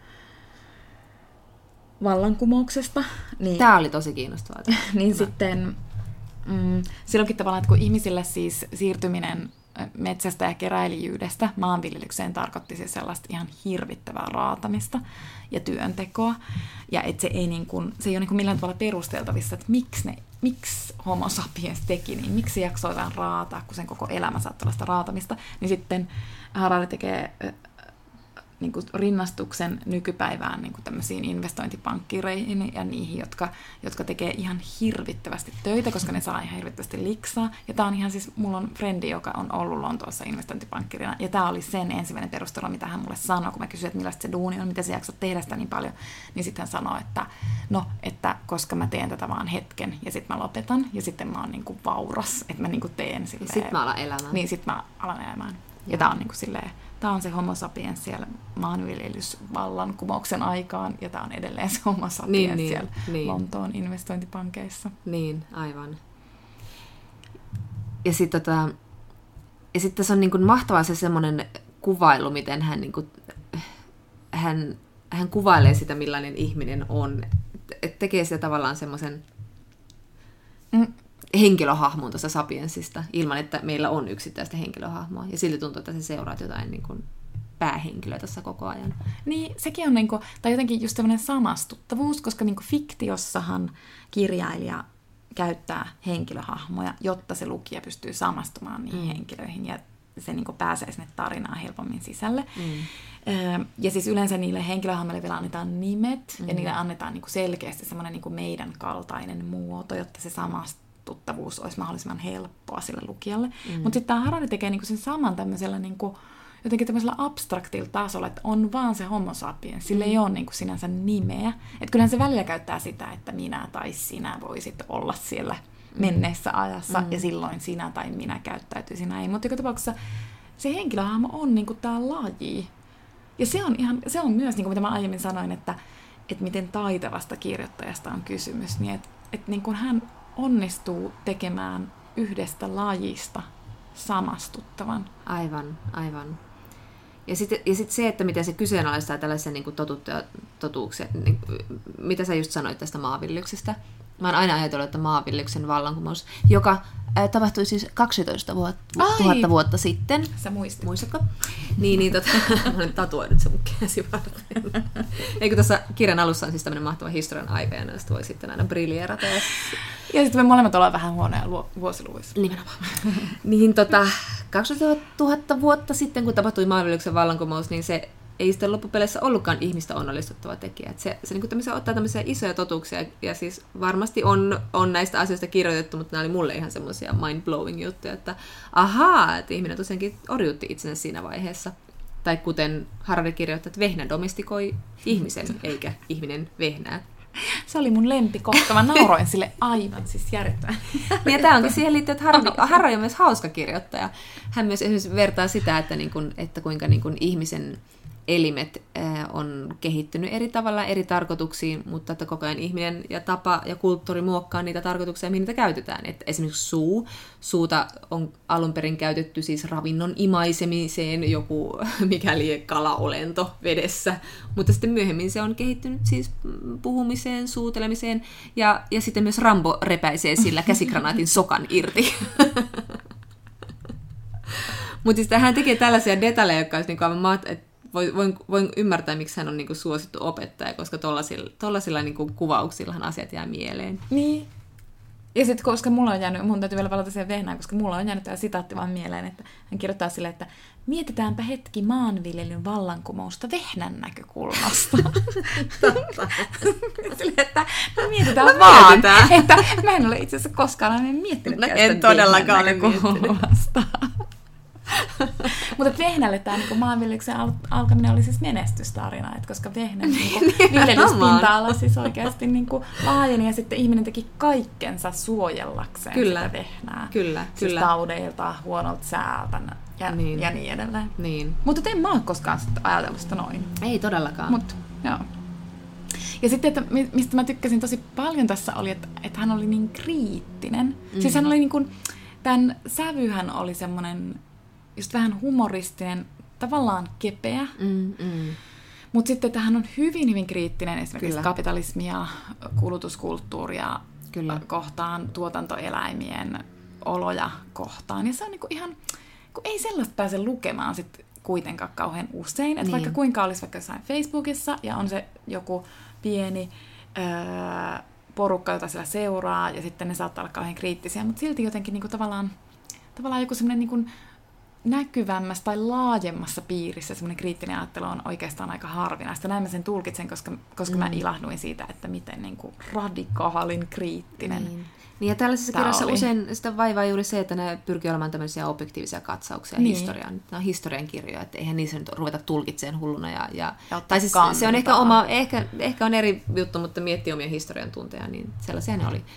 vallankumouksesta. Niin, tämä oli tosi kiinnostavaa. niin sitten mm, silloinkin tavallaan, että kun ihmisille siis siirtyminen metsästä ja keräilijyydestä maanviljelykseen tarkoitti siis sellaista ihan hirvittävää raatamista ja työntekoa. Ja että se ei, niin kuin, se ei ole niin kuin millään tavalla perusteltavissa, että miksi, ne, miksi homo sapiens teki niin, miksi se jaksoi vähän raataa, kun sen koko elämä saattoi olla sitä raatamista. Niin sitten Harari tekee äh, niin kuin rinnastuksen nykypäivään niin kuin tämmöisiin investointipankkireihin ja niihin, jotka, jotka tekee ihan hirvittävästi töitä, koska ne saa ihan hirvittävästi liksaa. Ja tää on ihan siis, mulla on frendi, joka on ollut Lontoossa investointipankkirina, ja tää oli sen ensimmäinen perustelu, mitä hän mulle sanoi, kun mä kysyin, että millaista se duuni on, miten se jaksat tehdä sitä niin paljon, niin sitten hän sanoi, että no, että koska mä teen tätä vaan hetken, ja sitten mä lopetan, ja sitten mä oon niin kuin vauras, että mä niin kuin teen silleen. Sitten mä alan elämään. Niin, sitten mä alan elämään. Ja tää on niin kuin silleen, tämä on se homo sapiens siellä maanviljelysvallankumouksen aikaan, ja tämä on edelleen se homo sapiens niin, niin, siellä niin. Lontoon investointipankeissa. Niin, aivan. Ja sitten tota, ja sit tässä on niinku mahtavaa se semmoinen kuvailu, miten hän, niinku, hän, hän kuvailee sitä, millainen ihminen on. Et tekee sitä tavallaan semmoisen mm. henkilöhahmon tuosta sapiensista, ilman että meillä on yksittäistä henkilöhahmoa. Ja silti tuntuu, että se seuraat jotain niin kuin päähenkilöä tässä koko ajan. Niin, sekin on, niin kuin, tai jotenkin just tämmöinen samastuttavuus, koska niin kuin fiktiossahan kirjailija käyttää henkilöhahmoja, jotta se lukija pystyy samastumaan niihin mm. henkilöihin ja se niin kuin pääsee sinne tarinaan helpommin sisälle. Mm. Ja siis yleensä niille henkilöhahmoille vielä annetaan nimet, mm. ja niille annetaan niin kuin selkeästi semmoinen niin kuin meidän kaltainen muoto, jotta se samastuttavuus olisi mahdollisimman helppoa sille lukijalle. Mm. Mutta sitten tämä Harari tekee niin kuin sen saman tämmöisellä niin kuin jotenkin tämmöisellä abstraktilla tasolla, että on vaan se homo sapiens, sillä mm. ei ole niin kuin sinänsä nimeä. Että kyllähän se välillä käyttää sitä, että minä tai sinä voisit olla siellä menneessä ajassa, mm. ja silloin sinä tai minä käyttäytyisi näin. Mutta joka tapauksessa se henkilöhahmo on niin kuin tämä laji. Ja se on, ihan, se on myös, niin kuin mitä mä aiemmin sanoin, että, että miten taitavasta kirjoittajasta on kysymys. Niin että, että niin kuin hän onnistuu tekemään yhdestä lajista samastuttavan. Aivan, aivan. Ja sitten ja sit se, että miten se kyseenalaistaa tällaisia niin kuin totuttuja totuuksia, niin, mitä sä just sanoit tästä maanviljelyksestä. Mä oon aina ajatellut, että maanviljelyksen vallankumous, joka ää, tapahtui siis kaksitoista tuhatta vuotta sitten. Sä muistit. Muistatko? Niin, niin tota, mä olen tatuoinut sen mun käsivarteen. Eikö tuossa kirjan alussa on siis tämmöinen mahtava historian aika, ja näistä voi sitten aina briljeerata. Ja, ja sitten me molemmat ollaan vähän huonoja vuosiluvuissa. Nimenomaan. Niin tota, kaksituhatta vuotta sitten, kun tapahtui maanviljelyksen vallankumous, niin se ei sitten loppupeleissä ollutkaan ihmistä onnellistuttava tekijä. Et se se niin tämmöisiä, ottaa tämmöisiä isoja totuuksia, ja siis varmasti on, on näistä asioista kirjoitettu, mutta nämä oli mulle ihan semmoisia mind-blowing juttuja, että ahaa, että ihminen tosiaankin orjuutti itsensä siinä vaiheessa. Tai kuten Harari kirjoittaa, että vehnä domestikoi ihmisen, eikä ihminen vehnää. Se oli mun lempikohta. Mä nauroin sille aivan siis järjettömän. Ja tämä onkin siihen liittyen, että Harari, Harari on myös hauska kirjoittaja. Hän myös esimerkiksi vertaa sitä, että, niin kun, että kuinka niin kun ihmisen elimet on kehittynyt eri tavalla eri tarkoituksiin, mutta että koko ajan ihminen ja tapa ja kulttuuri muokkaa niitä tarkoituksia, mihin niitä käytetään. Et esimerkiksi suu. Suuta on alun perin käytetty siis ravinnon imaisemiseen, joku mikäli kalaolento vedessä, mutta sitten myöhemmin se on kehittynyt siis puhumiseen, suutelemiseen ja, ja sitten myös Rambo repäisee sillä käsikranaatin sokan irti. Mutta siis hän tekee tällaisia detaljeja, jotka olisi niin aivan maat, että Voin, voin ymmärtää, miksi hän on niinku suosittu opettaja, koska tuollaisilla niinku kuvauksillahan asiat jää mieleen. Niin. Ja sitten koska mulla on jäänyt, mun täytyy vielä palata siihen vehnään, koska mulla on jäänyt tämä sitaatti vaan mieleen, että hän kirjoittaa silleen, että mietitäänpä hetki maanviljelyn vallankumousta vehnän näkökulmasta. Totta. Silleen, että no mietitään no, vaan. Mietitään. Että mä en ole itse asiassa koskaan miettinyt no, en todellakaan näkökulmasta. Mutta vehnälle tämä niinku maanviljelyksen al- alkaminen oli siis menestystarina, et koska vehnän niinku viljelyspinta-ala siis oikeasti niinku laajeni ja sitten ihminen teki kaikkensa suojellakseen kyllä. sitä vehnää. Kyllä, siis kyllä. taudeilta, huonolta säältä ja niin, ja niin edelleen. Niin. Mutta en mä ole koskaan ajatellut sitä noin. Ei todellakaan. Mut, joo. Ja sitten, että mistä mä tykkäsin tosi paljon tässä oli, että, että hän oli niin kriittinen. Mm. Siis hän oli niin kuin, tämän sävyhän oli semmoinen just vähän humoristinen, tavallaan kepeä. Mm, mm. Mutta sitten, että hän on hyvin, hyvin kriittinen esimerkiksi Kyllä. kapitalismia, kulutuskulttuuria Kyllä. kohtaan, tuotantoeläimien oloja kohtaan. Ja se on niinku ihan, kun ei sellaista pääse lukemaan sit kuitenkaan kauhean usein. Että niin. Vaikka kuinka olisi vaikka jossain Facebookissa ja on se joku pieni öö, porukka, jota siellä seuraa, ja sitten ne saattaa olla kauhean kriittisiä, mutta silti jotenkin niinku tavallaan, tavallaan joku semmoinen niinku näkyvämmässä tai laajemmassa piirissä semmoinen kriittinen ajattelu on oikeastaan aika harvinaista. Näin mä sen tulkitsen, koska, koska mm. mä ilahduin siitä, että miten niin kuin radikaalin kriittinen niin. Niin ja tällaisessa kirjassa oli. Usein sitä vaivaa juuri se, että ne pyrkii olemaan tämmöisiä objektiivisia katsauksia niin. historiaan. Nämä on historian kirjoja, että eihän niissä nyt ruveta tulkitseen hulluna. Ja, ja, tai siis se on ehkä, oma, ehkä, ehkä on eri juttu, mutta miettii omia historian tunteja, niin sellaisia ne oli.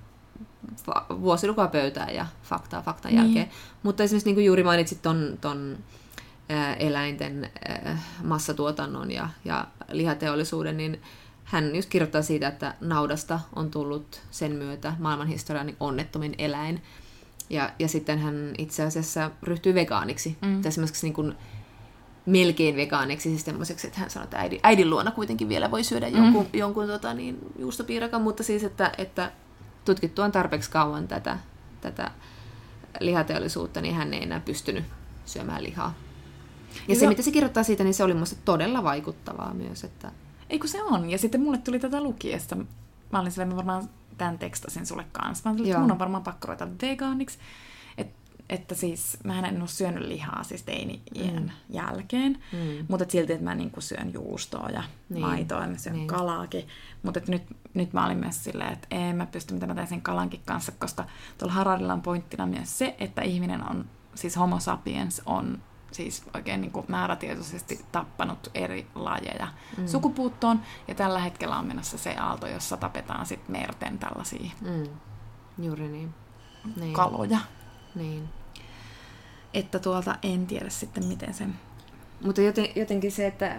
Vuosilukua pöytään ja faktaa faktan niin. jälkeen. Mutta esimerkiksi niin kuin juuri mainitsit ton, ton ää, eläinten ää, massatuotannon ja, ja lihateollisuuden, niin hän just kirjoittaa siitä, että naudasta on tullut sen myötä maailmanhistorian onnettomin eläin. Ja, ja sitten hän itse asiassa ryhtyy vegaaniksi. Mm. Esimerkiksi niin kuin melkein vegaaniksi, siis semmoiseksi, että hän sanoo, että äidin, äidin luona kuitenkin vielä voi syödä mm. jonkun, jonkun tota, niin, juustopiirakan, mutta siis, että, että tutkittuaan tarpeeksi kauan tätä, tätä lihateollisuutta, niin hän ei enää pystynyt syömään lihaa. Ja, ja se, se, mitä se kirjoittaa siitä, niin se oli minusta todella vaikuttavaa myös. Että eikö se on? Ja sitten mulle tuli tätä lukiessa. Mä olin silleen, mä varmaan tämän tekstasin sulle kanssa. Mä olin, että mun on varmaan pakko ruveta vegaaniksi. Et, että siis, mähän en ole syönyt lihaa siis teini-iän mm. jälkeen. Mm. Mutta silti, että mä niinku syön juustoa ja niin. maitoa ja mä syön niin. kalaakin. Mutta nyt, nyt mä olin myös silleen, että en mä pysty, mitä mä teen sen kalankin kanssa, koska tuolla Hararilla on pointtina myös se, että ihminen on, siis homo sapiens on siis oikein niin kuin määrätietoisesti tappanut eri lajeja mm. sukupuuttoon, ja tällä hetkellä on menossa se aalto, jossa tapetaan sitten merten tällaisia mm. Juuri niin. Niin. kaloja. Niin. Että tuolta en tiedä sitten, miten sen... Mutta joten, jotenkin se, että...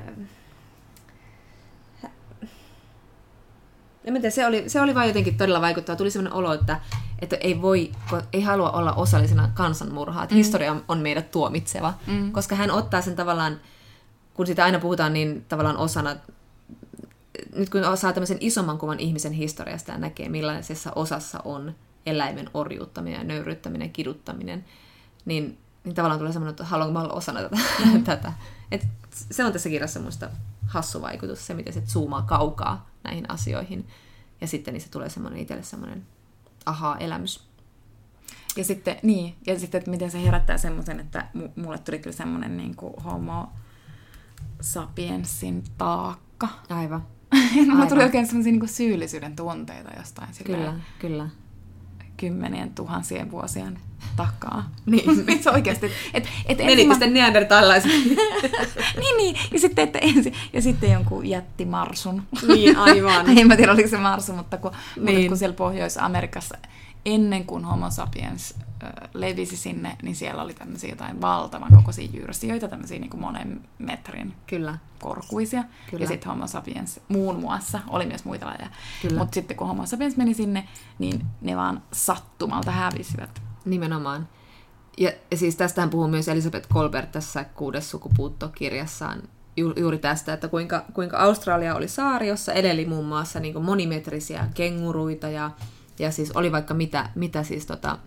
En tiedä, se oli, se oli vaan jotenkin todella vaikuttava. Tuli sellainen olo, että, että ei, voi, ei halua olla osallisena kansanmurhaa. Että mm. historia on meidät tuomitseva. Mm. Koska hän ottaa sen tavallaan, kun sitä aina puhutaan niin tavallaan osana... Nyt kun saa tämmöisen isomman kuvan ihmisen historiasta ja näkee, millaisessa osassa on eläimen orjuuttaminen ja nöyryyttäminen, kiduttaminen, niin, niin tavallaan tulee semmoinen, että haluanko mä olla osana tätä. Mm. tätä. Et se on tässä kirjassa musta hassu vaikutus, se miten se zoomaa kaukaa näihin asioihin. Ja sitten niistä tulee semmoinen itselle semmoinen ahaa-elämys. Ja sitten, niin, ja sitten, että miten se herättää semmoisen, että mulle tuli kyllä semmoinen niin kuin homo sapiensin taakka. Aivan. Mulla tuli oikein semmoisia niin kuin syyllisyyden tunteita jostain. Kyllä, kyllä. Kymmenien tuhansien vuosien takaa. Niin. Se oikeasti. Et, et menikö sitten neandertalaiset? niin, niin. Ja sitten, että ensin, ja sitten jonkun jättimarsun. Niin, aivan. En mä tiedä, oliko se marsu, mutta kun, niin. mutta kun siellä Pohjois-Amerikassa ennen kuin homo sapiens levisi sinne, niin siellä oli tämmöisiä jotain valtavan kokoisia jyrsijöitä, tämmöisiä niin kuin monen metrin Kyllä. korkuisia. Kyllä. Ja sitten Homo sapiens muun muassa, oli myös muita lajeja. Kyllä. Mutta sitten kun Homo sapiens meni sinne, niin ne vaan sattumalta hävisivät. Nimenomaan. Ja, ja siis tästähän puhuu myös Elisabeth Kolbert tässä Kuudes sukupuutto-kirjassaan ju, juuri tästä, että kuinka, kuinka Australia oli saari, jossa edeli muun muassa niin kuin monimetrisiä kenguruita ja, ja siis oli vaikka mitä, mitä siis tota,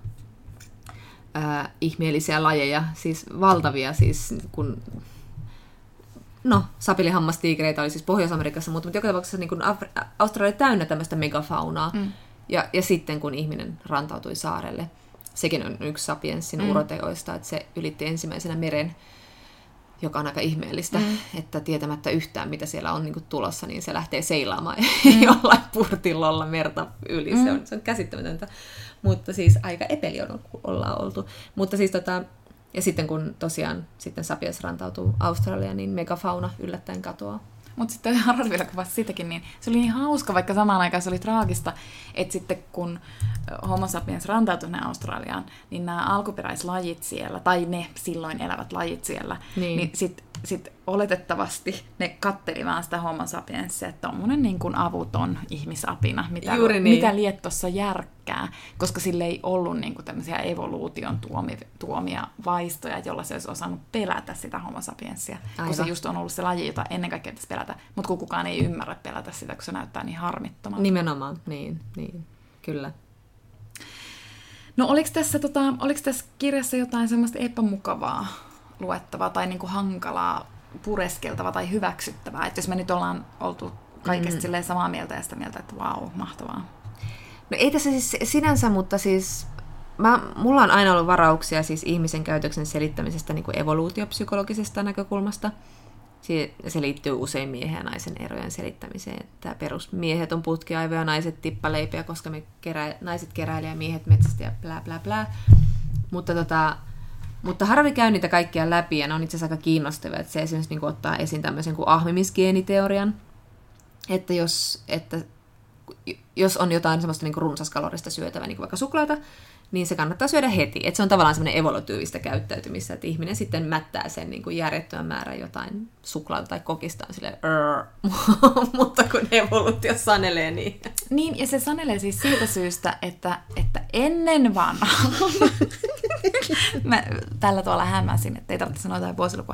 ää, ihmeellisiä lajeja, siis valtavia siis kun, no, sapelihammastiikereitä oli siis Pohjois-Amerikassa, mutta joka tapauksessa niin kuin Afri- Australia täynnä tämmöistä megafaunaa. Mm. Ja, ja sitten kun ihminen rantautui saarelle, sekin on yksi sapienssin mm. uroteoista, että se ylitti ensimmäisenä meren, joka on aika ihmeellistä, mm. että tietämättä yhtään, mitä siellä on niin kuin tulossa, niin se lähtee seilaamaan mm. jollain purtillolla merta yli. Mm. Se, on, se on käsittämätöntä, mutta siis aika epeli on, ollaan oltu. Mutta siis tota, ja sitten kun tosiaan sitten sapiens rantautuu Australiaan, niin megafauna yllättäen katoaa. Mutta sitten Harald vielä kuvasi sitäkin, niin se oli niin hauska, vaikka samaan aikaan se oli traagista, että sitten kun Homo sapiens rantautui Australiaan, niin nämä alkuperäislajit siellä, tai ne silloin elävät lajit siellä, niin, niin sitten sit oletettavasti ne katteli vaan sitä Homo sapiensia, että tommonen niin kuin avuton ihmisapina, mitä, niin. mitä liet tuossa järkkää, koska sille ei ollut niin kuin tämmöisiä evoluution tuomi, tuomia vaistoja, jolla se olisi osannut pelätä sitä Homo sapiensia, kun se just on ollut se laji, jota ennen kaikkea pitäisi pelätä, mutta kun kukaan ei ymmärrä pelätä sitä, kun se näyttää niin harmittomalta. Nimenomaan, niin, niin, kyllä. No oliko tässä, tota, oliko tässä kirjassa jotain semmoista epämukavaa luettavaa tai niin kuin hankalaa, pureskeltavaa tai hyväksyttävää, että jos me nyt ollaan oltu kaikesta mm. samaa mieltä ja sitä mieltä, että vau, mahtavaa. No ei tässä siis sinänsä, mutta siis mä, mulla on aina ollut varauksia siis ihmisen käytöksen selittämisestä niin kuin evoluutiopsykologisesta näkökulmasta. Se liittyy usein miehen ja naisen erojen selittämiseen, että perusmiehet on putkiaivoja, naiset tippaleipiä, koska me kerä, naiset keräilee ja miehet metsästä ja blää blää blää. Mutta, tota, mutta Harari käy niitä kaikkia läpi ja ne on itse asiassa aika kiinnostavia, että se esimerkiksi niin kuin ottaa esiin tämmöisen kuin ahmimisgeeniteorian, että jos, että jos on jotain semmoista niin kuin runsaskalorista syötävää, niin kuin vaikka suklaata, niin se kannattaa syödä heti. Että se on tavallaan semmoinen evolutiivista käyttäytymistä, että ihminen sitten mättää sen niin kuin järjettömän määrän jotain suklaata tai kokista on silleen, mutta kun evoluutio sanelee niin. Niin, ja se sanelee siis siitä syystä, että, että ennen vanhaa, mä tällä tavalla hämmäsin, että ei tarvitse sanoa jotain vuosilukua,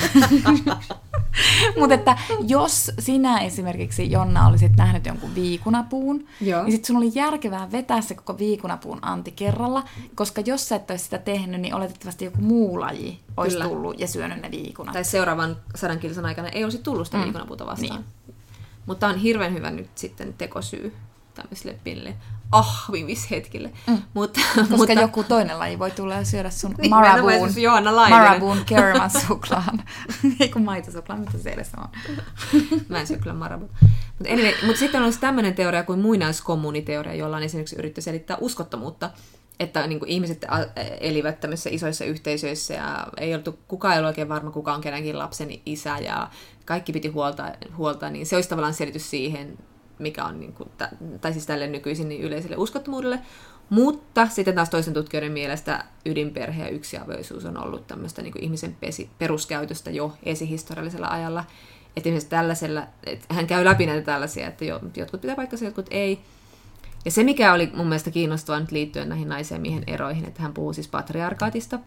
mutta että jos sinä esimerkiksi, Jonna, olisit nähnyt jonkun viikunapuun, Joo. niin sitten sun oli järkevää vetää se koko viikunapuun anti kerralla, koska jos sä et olisi sitä tehnyt, niin oletettavasti joku muu laji olisi Kyllä. tullut ja syönyt ne viikunat. Tai seuraavan sadan kilsan aikana ei olisi tullut sitä mm. viikunapuuta vastaan. Niin. Mutta on hirveän hyvä nyt sitten tekosyy tämmöisille pienille ahvimishetkille. Mm. Mutta, koska mutta, joku toinen laji voi tulla ja syödä sun niin, Maraboon, siis Maraboon Kerman suklaan. Ei kun maitosuklaan, mitä se edes on. Mä en syö kyllä Maraboon. Mutta anyway, mut sitten on tämmöinen teoria kuin muinaiskommuuniteoria, jolla on esimerkiksi yritetty selittää uskottomuutta, että niin kuin ihmiset elivät tämmöisissä isoissa yhteisöissä ja ei oltu, kukaan ei ollut oikein varma, kuka on kenenkin lapsen isä ja kaikki piti huolta, huolta niin se olisi tavallaan selitys siihen, mikä on, niin kuin, tai siis tälle nykyisin niin yleiselle uskottomuudelle. Mutta sitten taas toisen tutkijoiden mielestä ydinperhe ja yksiavioisuus on ollut tämmöistä niin kuin ihmisen pesi, peruskäytöstä jo esihistoriallisella ajalla. Että esimerkiksi tällaisella, että hän käy läpi näitä tällaisia, että jo, jotkut pitää paikkansa, jotkut ei. Ja se, mikä oli mun mielestä kiinnostavaa nyt liittyen näihin naisen ja miehen eroihin, että hän puhuu siis patriarkaatista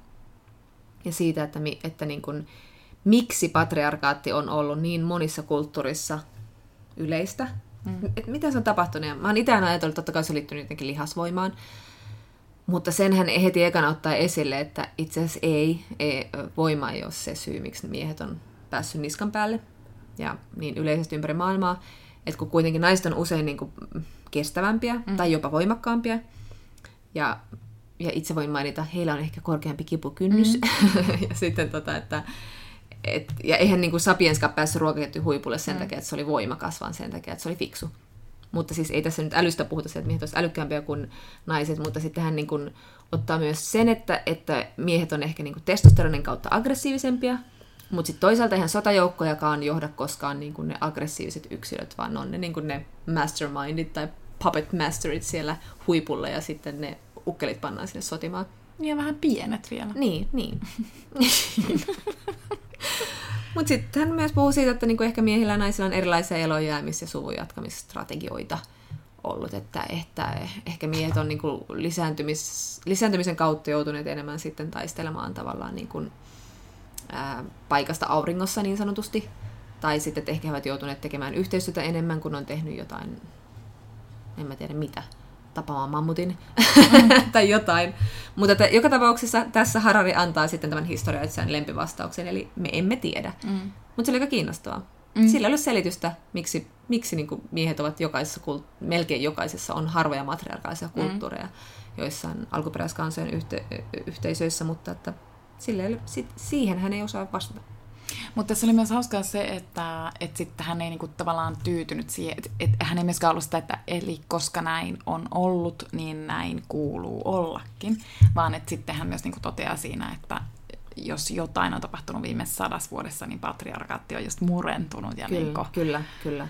ja siitä, että, että niin kuin, miksi patriarkaatti on ollut niin monissa kulttuurissa yleistä. Mm. Että mitä se on tapahtunut? Mä oon itse ajatellut, että totta kai se on liittynyt jotenkin lihasvoimaan, mutta sen hän heti ekana ottaa esille, että itse asiassa ei, ei voima ei ole se syy, miksi miehet on päässyt niskan päälle ja niin yleisesti ympäri maailmaa, että kun kuitenkin naiset on usein niin kuin kestävämpiä mm. tai jopa voimakkaampia ja, ja itse voin mainita, heillä on ehkä korkeampi kipukynnys mm. ja sitten tota, että Et, ja eihän niin kuin Sapienskaan päässyt ruokaketjun huipulle sen mm. takia, että se oli voimakas, vaan sen takia, että se oli fiksu. Mutta siis ei tässä nyt älystä puhuta se, että miehet olisivat älykkäämpiä kuin naiset, mutta sitten hän niin kuin ottaa myös sen, että, että miehet on ehkä niin kuin testosteronin kautta aggressiivisempia, mutta sitten toisaalta eihän sotajoukkojakaan johda koskaan niin kuin ne aggressiiviset yksilöt, vaan on ne, niin kuin ne mastermindit tai puppet masterit siellä huipulla ja sitten ne ukkelit pannaan sinne sotimaan. Niin ja vähän pienet vielä. Niin, niin. Mutta sitten hän myös puhuu siitä, että niinku ehkä miehillä ja naisilla on erilaisia elonjäämis- ja suvun jatkamisstrategioita ollut, että, että ehkä miehet on niinku lisääntymis, lisääntymisen kautta joutuneet enemmän sitten taistelemaan tavallaan niinku, ää, paikasta auringossa niin sanotusti, tai sitten että ehkä he ovat joutuneet tekemään yhteistyötä enemmän, kun on tehnyt jotain, en mä tiedä mitä, tapamaan mammutin mm. tai jotain. Mutta että joka tapauksessa tässä Harari antaa sitten tämän historiallisen lempivastauksen, eli me emme tiedä. Mm. Mutta se oli aika kiinnostavaa. Mm. Sillä ei ole selitystä, miksi, miksi niin kuin miehet ovat jokaisessa, melkein jokaisessa on harvoja matriarkaalisia kulttuureja, mm. joissain alkuperäiskansojen yhte, yhteisöissä, mutta että sillä ei ole, siihen hän ei osaa vastata. Mutta tässä oli myös hauskaa se, että, että sitten hän ei niinku tavallaan tyytynyt siihen, että, että hän ei myöskään ollut sitä, että eli koska näin on ollut, niin näin kuuluu ollakin, vaan että sitten hän myös niinku toteaa siinä, että jos jotain on tapahtunut viimeisessä sadassa vuodessa, niin patriarkaatti on just murentunut. Ja kyllä, niinku... kyllä, kyllä.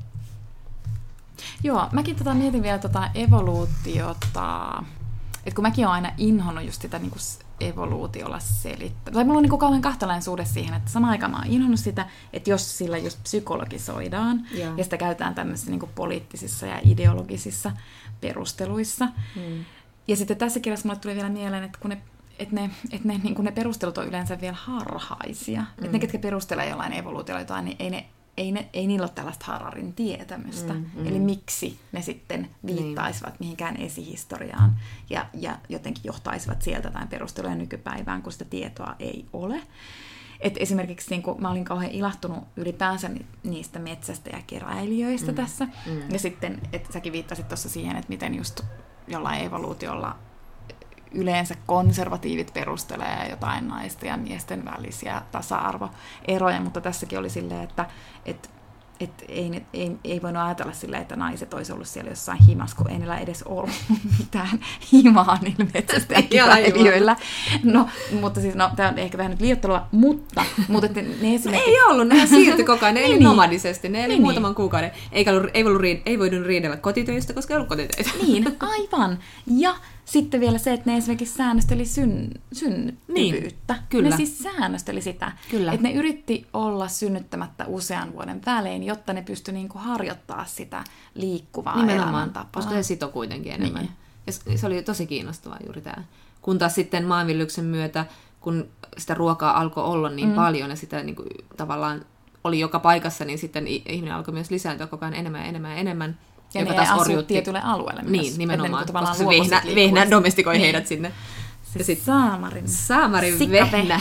Joo, mäkin tota mietin vielä tota evoluutiota, että kun mäkin olen aina inhonnut just sitä niinku evoluutiolla selittää. Tai mulla on niin kauhean kahtalainen suhde siihen, että samaan aikaan mä oon inhonnut sitä, että jos sillä just psykologisoidaan, yeah. ja sitä käytetään tämmöisissä niin poliittisissa ja ideologisissa perusteluissa. Mm. Ja sitten tässä kirjassa mulle tuli vielä mieleen, että kun ne, että ne, että ne, niin ne perustelut on yleensä vielä harhaisia. Mm. Että ne, ketkä perustelee jollain evoluutiolla jotain, niin ei ne Ei, ne, ei niillä ole tällaista Hararin tietämystä. Mm, mm. Eli miksi ne sitten viittaisivat niin. mihinkään esihistoriaan ja, ja jotenkin johtaisivat sieltä tai perusteluja nykypäivään, kun sitä tietoa ei ole. Et esimerkiksi niin kun mä olin kauhean ilahtunut ylipäänsä niistä metsästä ja keräilijöistä mm, tässä. Mm. Ja sitten, että säkin viittasit tuossa siihen, että miten just jollain evoluutiolla yleensä konservatiivit perustelee jotain naisten ja miesten välisiä tasa-arvoeroja, mutta tässäkin oli silleen, että et, et ei, ei, ei voinut ajatella silleen, että naiset olisi ollut siellä jossain himassa, kun ei niillä edes ollut mitään himaa niillä metsästäjillä. No, mutta siis, no, tämä on ehkä vähän nyt liioittelua, mutta, mutta ne esimerkiksi... Ei ollut, ne siirtyi koko ajan, ne eli niin. nomadisesti, ne eli niin. muutaman kuukauden. Eikä ollut, ei, ollut, ei voinut riidellä kotitöistä, koska ei ollut kotitöitä. Niin, aivan. Ja sitten vielä se, että ne esimerkiksi säännösteli syn, synnyttävyyttä. Niin, kyllä. Ne siis säännösteli sitä, kyllä. Että ne yritti olla synnyttämättä usean vuoden välein, jotta ne pystyi niinku harjoittaa sitä liikkuvaa nimenomaan, elämäntapaa. Koska se sitoi kuitenkin enemmän. Niin. Ja se oli tosi kiinnostavaa juuri tämä. Kun taas sitten maanviljelyksen myötä, kun sitä ruokaa alkoi olla niin mm. paljon ja sitä niin kuin, tavallaan oli joka paikassa, niin sitten ihminen alkoi myös lisääntyä koko ajan enemmän ja enemmän ja enemmän. Ja joka ne taas asuu tietylle alueelle myös. Niin, nimenomaan, niin koska se vehnä, vehnä domestikoi niin. heidät sinne. Se sit, saamarin. Saamarin vehnä.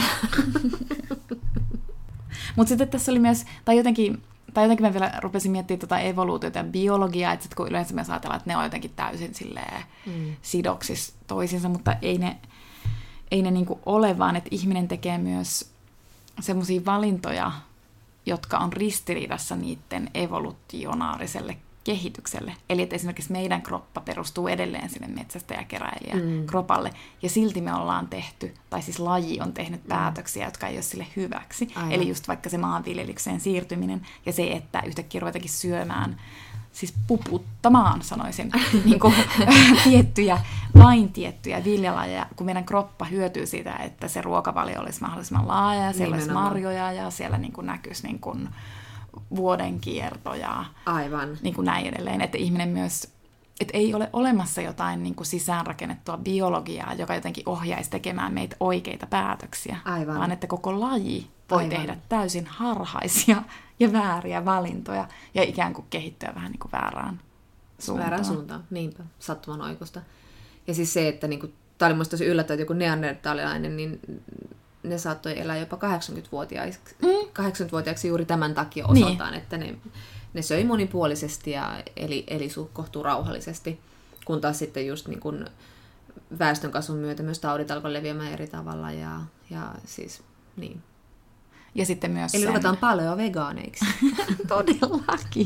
Mutta sitten tässä oli myös, tai jotenkin, tai jotenkin mä vielä rupesin miettimään tuota evoluutiota ja biologiaa, että sit kun yleensä myös ajatellaan, että ne on jotenkin täysin silleen mm. sidoksissa toisiinsa, mutta ei ne, ei ne niinku ole, vaan että ihminen tekee myös semmoisia valintoja, jotka on ristiriidassa niiden evolutionaariselle kehitykselle. Eli että esimerkiksi meidän kroppa perustuu edelleen sinne metsästäjäkeräilijä mm. kropalle, ja silti me ollaan tehty, tai siis laji on tehnyt päätöksiä, jotka ei ole sille hyväksi. Aivan. Eli just vaikka se maanviljelykseen siirtyminen, ja se, että yhtäkkiä ruvetakin syömään, siis puputtamaan, sanoisin, niin kuin, tiettyjä, vain tiettyjä viljalajeja, kun meidän kroppa hyötyy siitä, että se ruokavalio olisi mahdollisimman laaja, ja siellä olisi marjoja, ja siellä niin kuin näkyisi niin kuin vuoden kierto ja aivan. Niin kuin näin edelleen, että ihminen myös, että ei ole olemassa jotain niin kuin sisäänrakennettua biologiaa, joka jotenkin ohjaisi tekemään meitä oikeita päätöksiä, aivan. vaan että koko laji voi aivan. tehdä täysin harhaisia ja vääriä valintoja ja ikään kuin kehittyä vähän niin kuin väärään suuntaan. Väärään suuntaan, niinpä, sattuman oikosta. Ja siis se, että niin kuin, tämä oli minusta tosi yllättävää, että joku neandertalilainen, niin ne saattoi elää jopa kahdeksankymmentävuotiaaksi, mm. kahdeksankymmentävuotiaaksi juuri tämän takia osaltaan, niin. että ne, ne söi monipuolisesti ja eli, eli kohtuu rauhallisesti, kun taas sitten just niin kuin väestönkasvun myötä myös taudit alkoi leviämään eri tavalla ja, ja siis niin. Ja sitten myös eli sen... ruvetaan paljon vegaaneiksi. Todellakin.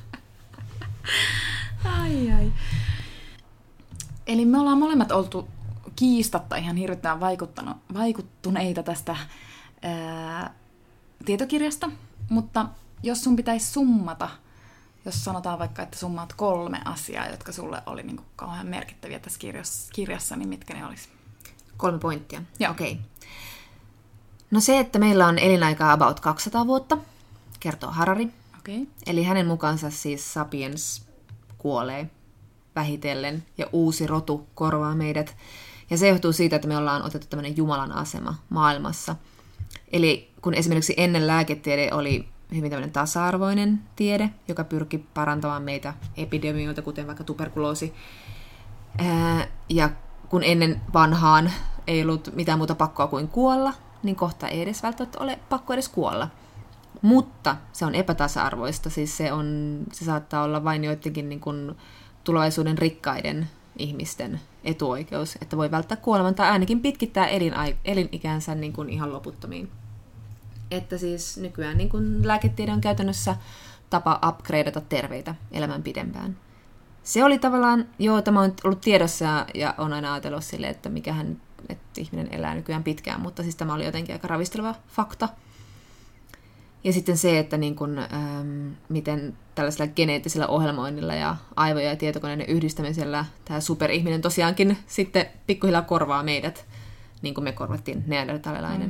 ai ai. Eli me ollaan molemmat oltu kiistatta ihan hirvittävän vaikuttuneita tästä ää, tietokirjasta, mutta jos sun pitäisi summata, jos sanotaan vaikka, että summaat kolme asiaa, jotka sulle oli niin kuin kauhean merkittäviä tässä kirjassa, kirjassa, niin mitkä ne olisi? Kolme pointtia. Joo. Okei. Okay. No se, että meillä on elinaikaa about kaksisataa vuotta, kertoo Harari. Okay. Eli hänen mukaansa siis sapiens kuolee vähitellen ja uusi rotu korvaa meidät. Ja se johtuu siitä, että me ollaan otettu tämmöinen Jumalan asema maailmassa. Eli kun esimerkiksi ennen lääketiede oli hyvin tämmöinen tasa-arvoinen tiede, joka pyrki parantamaan meitä epidemioilta, kuten vaikka tuberkuloosi. Ää, ja kun ennen vanhaan ei ollut mitään muuta pakkoa kuin kuolla, niin kohta ei edes välttämättä ole pakko edes kuolla. Mutta se on epätasa-arvoista, siis se, on, se saattaa olla vain joidenkin niin kuin tulevaisuuden rikkaiden ihmisten etuoikeus, että voi välttää kuoleman tai ainakin pitkittää elin- elinikänsä niin kuin ihan loputtomiin. Että siis nykyään niin kuin lääketiede on käytännössä tapa upgradeata terveitä elämän pidempään. Se oli tavallaan, joo, tämä on ollut tiedossa ja, ja on aina ajatellut silleen, että mikähän, että ihminen elää nykyään pitkään, mutta siis tämä oli jotenkin aika ravisteleva fakta. Ja sitten se, että niin kuin, ähm, miten tällaisella geneettisellä ohjelmoinnilla ja aivoja ja tietokoneiden yhdistämisellä tämä superihminen tosiaankin sitten pikkuhiljaa korvaa meidät, niin kuin me korvattiin neandertalilainen. Mm.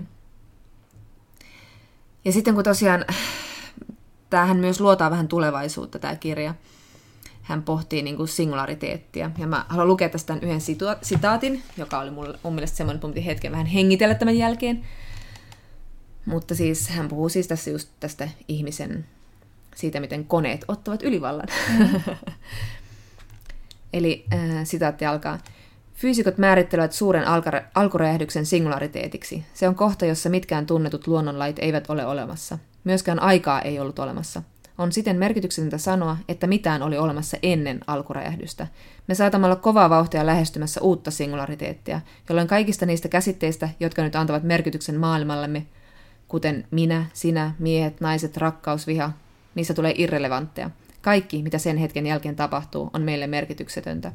Ja sitten kun tosiaan, tämähän myös luotaa vähän tulevaisuutta tämä kirja, hän pohtii niin kuin singulariteettia. Ja mä haluan lukea tästä yhden sitaatin, joka oli mulle, mun mielestä semmoinen, että mun piti hetken vähän hengitellä tämän jälkeen. Mutta siis hän puhuu siis tässä just tästä ihmisen, siitä miten koneet ottavat ylivallan. Mm. Eli äh, sitaatti alkaa. Fyysikot määrittelevät suuren alkuräjähdyksen singulariteetiksi. Se on kohta, jossa mitkään tunnetut luonnonlait eivät ole olemassa. Myöskään aikaa ei ollut olemassa. On siten merkityksetöntä sanoa, että mitään oli olemassa ennen alkuräjähdystä. Me saatamme olla kovaa vauhtia lähestymässä uutta singulariteettia, jolloin kaikista niistä käsitteistä, jotka nyt antavat merkityksen maailmallemme, kuten minä, sinä, miehet, naiset, rakkaus, viha, niistä tulee irrelevantteja. Kaikki, mitä sen hetken jälkeen tapahtuu, on meille merkityksetöntä.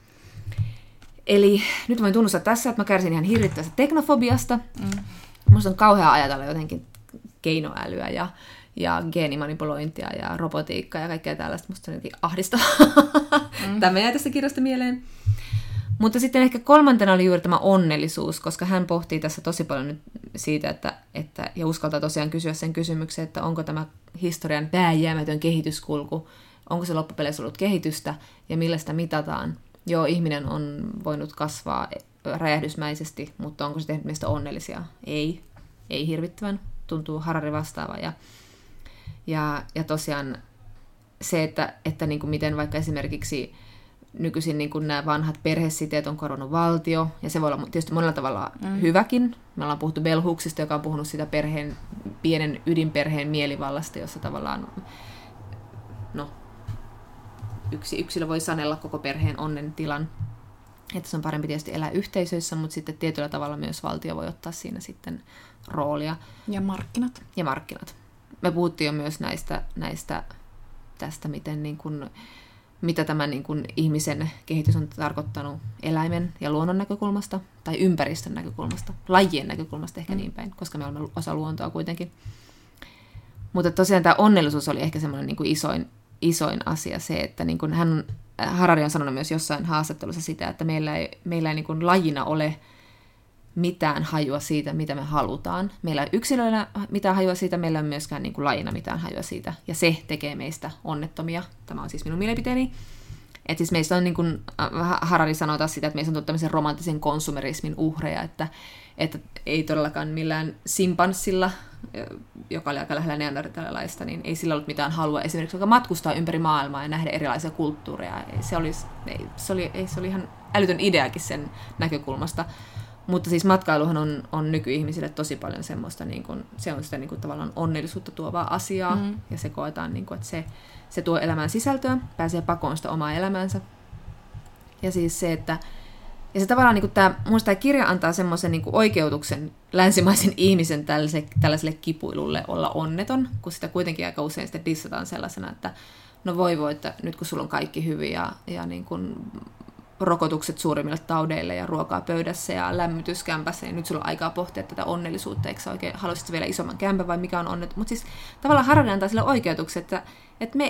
Eli nyt voin tunnustaa tässä, että mä kärsin ihan hirvittävästä teknofobiasta. Mm. Musta on kauhea ajatella jotenkin keinoälyä ja, ja geenimanipulointia ja robotiikkaa ja kaikkea tällaista. Musta on jotenkin ahdistavaa. Mm. Tämä jäi tästä kirjasta mieleen. Mutta sitten ehkä kolmantena oli juuri tämä onnellisuus, koska hän pohtii tässä tosi paljon nyt siitä, että, että, ja uskaltaa tosiaan kysyä sen kysymyksen, että onko tämä historian vääjäämätön kehityskulku, onko se loppupeleissä ollut kehitystä ja millä sitä mitataan. Joo, ihminen on voinut kasvaa räjähdysmäisesti, mutta onko se tehnyt meistä onnellisia? Ei, ei hirvittävän, tuntuu Harari vastaava. Ja, ja, ja tosiaan se, että, että niin kuin miten vaikka esimerkiksi nykyisin niin kuin nämä vanhat perhesiteet on korvannut valtio, ja se voi olla tietysti monella tavalla mm. hyväkin. Me ollaan puhuttu Bell Hooksista, joka on puhunut sitä perheen, pienen ydinperheen mielivallasta, jossa tavallaan no, yksi yksilö voi sanella koko perheen onnen tilan. Että se on parempi tietysti elää yhteisöissä, mutta sitten tietyllä tavalla myös valtio voi ottaa siinä sitten roolia. Ja markkinat. Ja markkinat. Me puhuttiin jo myös näistä, näistä tästä, miten niin kuin mitä tämä niin kuin ihmisen kehitys on tarkoittanut eläimen ja luonnon näkökulmasta, tai ympäristön näkökulmasta, lajien näkökulmasta ehkä mm. niin päin, koska me olemme osa luontoa kuitenkin. Mutta tosiaan tämä onnellisuus oli ehkä semmoinen niin kuin isoin, isoin asia, se, että niin kuin hän, Harari on sanonut myös jossain haastattelussa sitä, että meillä ei, meillä ei niin kuin lajina ole mitään hajua siitä, mitä me halutaan. Meillä ei yksilöillä mitään hajua siitä, meillä ei myöskään niin kuin lajina mitään hajua siitä. Ja se tekee meistä onnettomia. Tämä on siis minun mielipiteeni. Että siis meistä on, niin kuin Harari sanoo taas sitä, että meistä on tullut tämmöisen romanttisen konsumerismin uhreja, että, että ei todellakaan millään simpanssilla, joka oli aika lähellä neandertalilaista, niin ei sillä ollut mitään halua esimerkiksi joka matkustaa ympäri maailmaa ja nähdä erilaisia kulttuureja. Se oli, ei, se oli, ei, se oli ihan älytön ideakin sen näkökulmasta. Mutta siis matkailuhan on, on nykyihmisille tosi paljon semmoista, niin kun, se on sitä niin kun, tavallaan onnellisuutta tuovaa asiaa, mm. ja se koetaan, niin kun, että se, se tuo elämään sisältöä, pääsee pakoon sitä omaa elämäänsä. Ja siis se, että ja se tavallaan, niin kun tämä, minusta tämä kirja antaa semmoisen niin kun oikeutuksen länsimaisen ihmisen tällaiselle, tällaiselle kipuilulle olla onneton, kun sitä kuitenkin aika usein sitten dissataan sellaisena, että no voi voi, että nyt kun sulla on kaikki hyvin ja, ja niin kun rokotukset suurimmille taudeille ja ruokaa pöydässä ja lämmityskämpässä, niin nyt sulla on aikaa pohtia tätä onnellisuutta, eikö sä oikein haluaisit vielä isomman kämpän vai mikä on onnet. Mutta siis tavallaan Harari antaa sille oikeutuksen, että, että me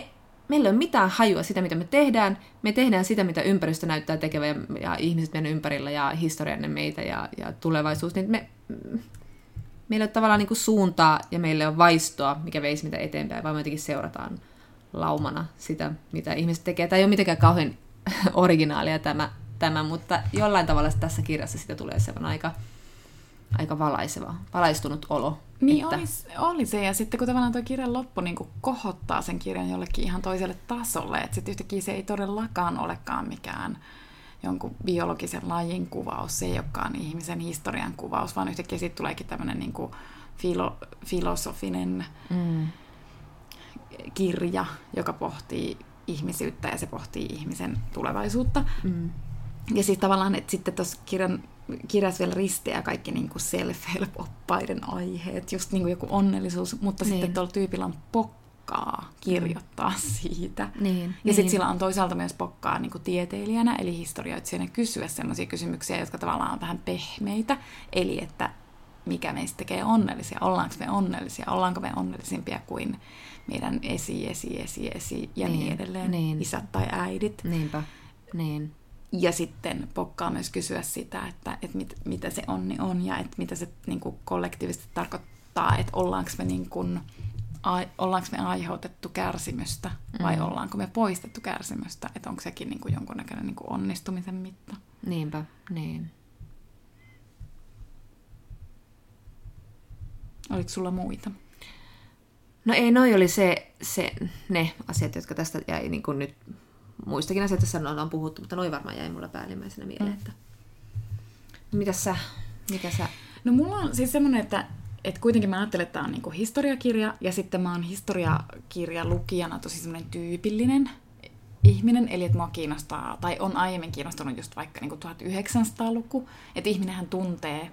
meillä ei ole mitään hajua sitä, mitä me tehdään. Me tehdään sitä, mitä ympäristö näyttää tekevän ja, ja ihmiset meidän ympärillä ja historianne meitä ja, ja tulevaisuus. Niin me, meillä ei ole tavallaan niin kuin suuntaa ja meillä ei ole vaistoa, mikä veisi mitä eteenpäin, vaan me jotenkin seurataan laumana sitä, mitä ihmiset tekee. Tämä ei ole mitenkään kauhean originaalia tämä, tämä, mutta jollain tavalla tässä kirjassa sitä tulee sellainen aika, aika valaiseva, valaistunut olo. Niin että... oli, oli se, ja sitten kun tavallaan tuo kirjan loppu niin kuin kohottaa sen kirjan jollekin ihan toiselle tasolle, että sitten yhtäkkiä se ei todellakaan olekaan mikään jonkun biologisen lajin kuvaus, se ei olekaan ihmisen historian kuvaus, vaan yhtäkkiä siitä tuleekin tämmöinen niin kuin filo, filosofinen mm. kirja, joka pohtii ihmisyyttä ja se pohtii ihmisen tulevaisuutta. Mm. Ja siis tavallaan, että sitten tuossa kirjan kirjassa vielä risteää kaikki niin kuin self-help-oppaiden aiheet, just niin kuin joku onnellisuus, mutta niin. Sitten tuolla tyypillä on pokkaa kirjoittaa mm. siitä. Niin, ja niin. sitten sillä on toisaalta myös pokkaa niin kuin tieteilijänä, eli historioitsijana kysyä sellaisia kysymyksiä, jotka tavallaan on vähän pehmeitä, eli että mikä meistä tekee onnellisia, ollaanko me onnellisia, ollaanko me onnellisimpia kuin meidän esi, esi, esi, esi ja niin, niin edelleen, niin. Isät tai äidit. Niinpä, niin. Ja sitten pokkaa myös kysyä sitä, että, että mit, mitä se onni on ja että mitä se niin kuin kollektiivisesti tarkoittaa, että ollaanko me, niin kuin, a, ollaanko me aiheutettu kärsimystä vai mm. ollaanko me poistettu kärsimystä, että onko sekin niin kuin jonkunnäköinen niin kuin onnistumisen mitta. Niinpä, niin. Oliko sulla muita? No ei, noi oli se, se, ne asiat, jotka tästä jäi niin kuin nyt... Muistakin asioista on puhuttu, mutta noin varmaan jäi mulle päällimmäisenä mieleen. Mm. Että... Mitäs sä, mitä sä... No mulla on siis semmoinen, että, että kuitenkin mä ajattelen, että tämä on niinku historiakirja, ja sitten mä oon historiakirjan lukijana tosi semmoinen tyypillinen ihminen, eli että mua kiinnostaa, tai on aiemmin kiinnostunut just vaikka niinku tuhatyhdeksänsataaluku, että ihminenhän tuntee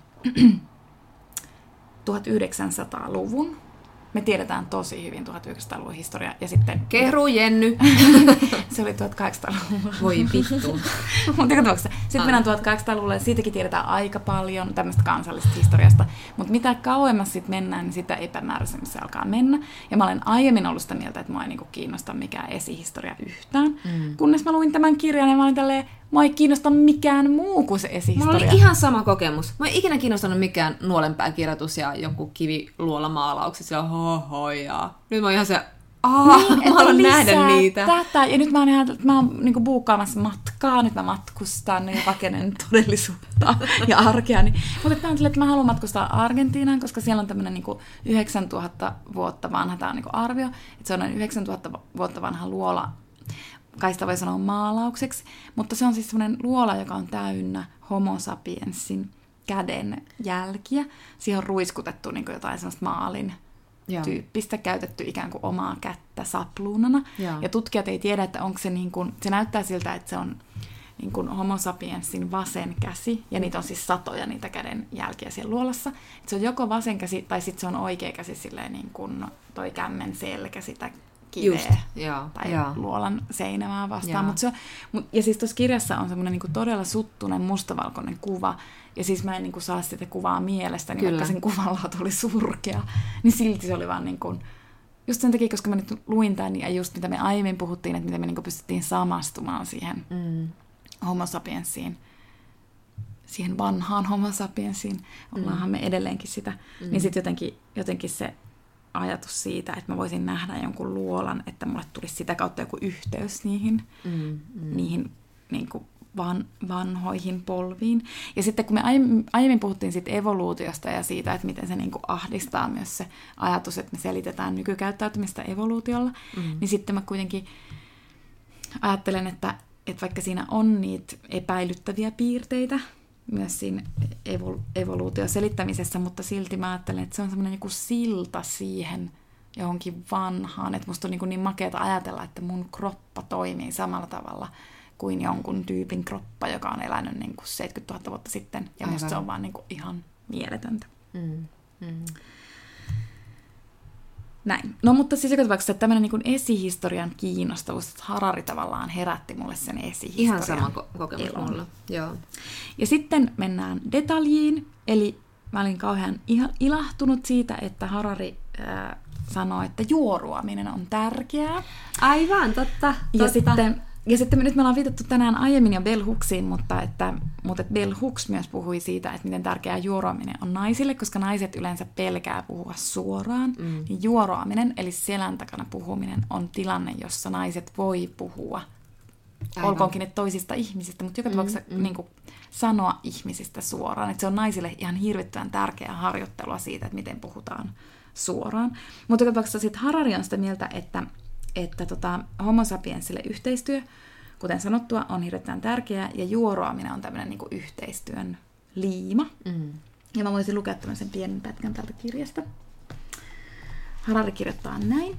tuhatyhdeksänsataaluvun. Me tiedetään tosi hyvin tuhatyhdeksänsataaluvun historia. Ja sitten... Keru, Jenny! Se oli tuhatkahdeksansataaluvulla. Voi vittu. Mutta sitten mennään tuhatkahdeksansataaluvulle, ja siitäkin tiedetään aika paljon tämmöistä kansallisesta historiasta. Mutta mitä kauemmas sitten mennään, niin sitä epämääräisemmin se alkaa mennä. Ja mä olen aiemmin ollut sitä mieltä, että mua ei niinku kiinnosta mikään esihistoria yhtään. Mm. Kunnes mä luin tämän kirjan, ja mä olin tälleen, mua ei kiinnosta mikään muu kuin se esihistoria. Mulla oli ihan sama kokemus. Mä en ikinä kiinnostanut mikään nuolenpääkirjoitus ja joku kiviluolamaalaukset. Sillä hohojaa. Nyt mä oon ihan se, aah, niin, mä haluan nähdä niitä. Tätä. Ja nyt mä oon, ihan, mä oon niinku buukkaamassa matkaa. Nyt mä matkustan ja rakenen todellisuutta ja arkea. Niin. Mutta mä oon sille, että mä haluan matkustaa Argentiinaan, koska siellä on tämmönen niinku yhdeksäntuhatta vuotta vanha, tää on niinku arvio, että se on noin yhdeksäntuhatta vuotta vanha luola. Kai sitä voi sanoa maalaukseksi, mutta se on siis semmoinen luola, joka on täynnä homo sapiensin käden jälkiä. Siihen on ruiskutettu niin kuin jotain semmoista maalin Joo. tyyppistä, käytetty ikään kuin omaa kättä sapluunana. Joo. Ja tutkijat ei tiedä, että onko se niin kuin, se näyttää siltä, että se on niin kuin homo sapiensin vasen käsi, ja niitä on siis satoja niitä käden jälkiä siellä luolassa. Että se on joko vasen käsi, tai sitten se on oikea käsi silleen niin kuin toi kämmen selkä sitä kiveä Just, joo, tai joo. luolan seinämää vastaan. Mut se on, mut, ja siis tuossa kirjassa on semmoinen niinku todella suttunen mustavalkoinen kuva, ja siis mä en niinku saa sitä kuvaa mielestäni, niin vaikka sen kuvan laatu oli surkea, niin silti se oli vaan niinku, just sen takia, koska mä nyt luin tämän, ja just mitä me aiemmin puhuttiin, että miten me niinku pystyttiin samastumaan siihen mm. homo sapiensiin, siihen vanhaan homo sapiensiin, ollaanhan mm. me edelleenkin sitä, mm. niin sitten jotenkin, jotenkin se ajatus siitä, että mä voisin nähdä jonkun luolan, että mulle tulisi sitä kautta joku yhteys niihin, mm, mm. niihin niin kuin van, vanhoihin polviin. Ja sitten kun me aiemmin, aiemmin puhuttiin siitä evoluutiosta ja siitä, että miten se niin kuin ahdistaa myös se ajatus, että me selitetään nykykäyttäytymistä evoluutiolla, mm. niin sitten mä kuitenkin ajattelen, että, että vaikka siinä on niitä epäilyttäviä piirteitä, myös siinä evol- evoluution selittämisessä, mutta silti mä ajattelen, että se on semmoinen joku silta siihen johonkin vanhaan, että musta on niin, niin makeata ajatella, että mun kroppa toimii samalla tavalla kuin jonkun tyypin kroppa, joka on elänyt niin kuin seitsemänkymmentätuhatta vuotta sitten, ja Aivan. musta se on vaan niin kuin ihan mieletöntä. Mm. Mm. Näin. No mutta siis joka tapauksessa tämmöinen niin kuin esihistorian kiinnostavuus, että Harari tavallaan herätti mulle sen esihistorian. Ihan sama ko- kokemus elon. Mulla, joo. Ja sitten mennään detaljiin, eli mä olin kauhean ilahtunut siitä, että Harari ää, sanoo, että juoruaminen on tärkeää. Aivan, totta. Ja totta. sitten, ja sitten me, nyt me ollaan viitattu tänään aiemmin jo Bell Hooksiin, mutta, että, mutta että Bell Hooks myös puhui siitä, että miten tärkeää juoruaminen on naisille, koska naiset yleensä pelkää puhua suoraan. Mm. Niin juoruaminen, eli selän takana puhuminen, on tilanne, jossa naiset voi puhua. Aivan. Olkoonkin ne toisista ihmisistä, mutta joka tapauksessa mm, mm. niin kuin, sanoa ihmisistä suoraan. Että se on naisille ihan hirvittävän tärkeää harjoittelua siitä, että miten puhutaan suoraan. Mutta joka tapauksessa sitten Harari on sitä mieltä, että, että tota, homo sapiensille yhteistyö, kuten sanottua, on hirvittävän tärkeää, ja juoruaminen on tämmöinen niin kuin yhteistyön liima. Mm. Ja mä voisin lukea tämmöisen pienen pätkän tältä kirjasta. Harari kirjoittaa näin.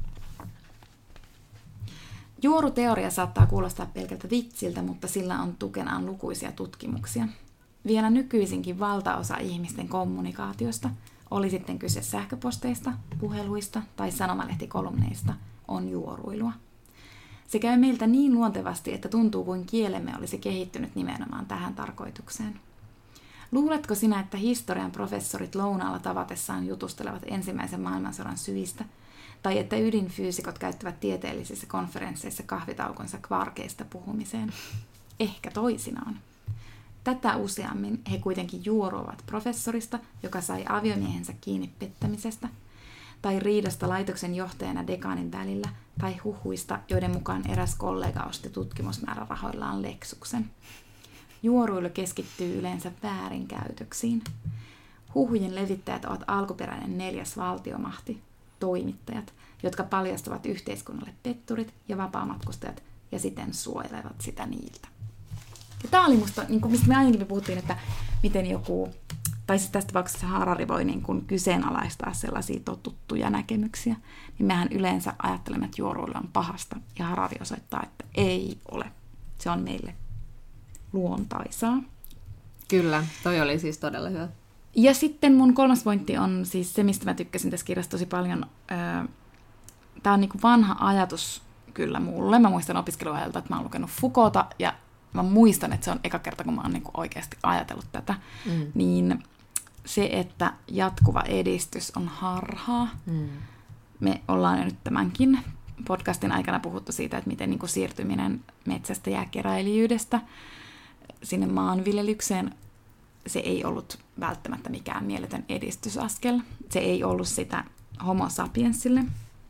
Juoruteoria saattaa kuulostaa pelkältä vitsiltä, mutta sillä on tukenaan lukuisia tutkimuksia. Vielä nykyisinkin valtaosa ihmisten kommunikaatiosta, oli sitten kyse sähköposteista, puheluista tai sanomalehtikolumneista, on juoruilua. Se käy meiltä niin luontevasti, että tuntuu kuin kielemme olisi kehittynyt nimenomaan tähän tarkoitukseen. Luuletko sinä, että historian professorit lounaalla tavatessaan jutustelevat ensimmäisen maailmansodan syistä, tai että ydinfyysikot käyttävät tieteellisissä konferensseissa kahvitaukonsa kvarkeista puhumiseen? Ehkä toisinaan. Tätä useammin he kuitenkin juoruavat professorista, joka sai aviomiehensä kiinni pettämisestä, tai riidasta laitoksen johtajana dekaanin välillä, tai huhuista, joiden mukaan eräs kollega osti tutkimusmäärärahoillaan Lexuksen. Juoruilu keskittyy yleensä väärinkäytöksiin. Huhujen levittäjät ovat alkuperäinen neljäs valtiomahti, toimittajat, jotka paljastavat yhteiskunnalle petturit ja vapaamatkustajat ja siten suojelevat sitä niiltä. Ja tämä oli musta, niin kuin mistä me aiemmin puhuttiin, että miten joku, tai siis tässä tapauksessa Harari voi niin kuin kyseenalaistaa sellaisia totuttuja näkemyksiä, niin mehän yleensä ajattelemme, että juoruilla on pahasta, ja Harari osoittaa, että ei ole. Se on meille luontaisaa. Kyllä, toi oli siis todella hyvä. Ja sitten mun kolmas pointti on siis se, mistä mä tykkäsin tässä kirjassa tosi paljon. Tämä on niin kuin vanha ajatus kyllä mulle. Mä muistan opiskeluajalta, että mä oon lukenut Foucaulta, ja mä muistan, että se on eka kerta, kun mä oon niin kuin oikeasti ajatellut tätä. Mm. Niin se, että jatkuva edistys on harhaa. Mm. Me ollaan jo nyt tämänkin podcastin aikana puhuttu siitä, että miten niin kuin siirtyminen metsästä ja keräilijyydestä sinne maanviljelykseen, se ei ollut välttämättä mikään mieletön edistysaskel. Se ei ollut sitä homo sapiensille,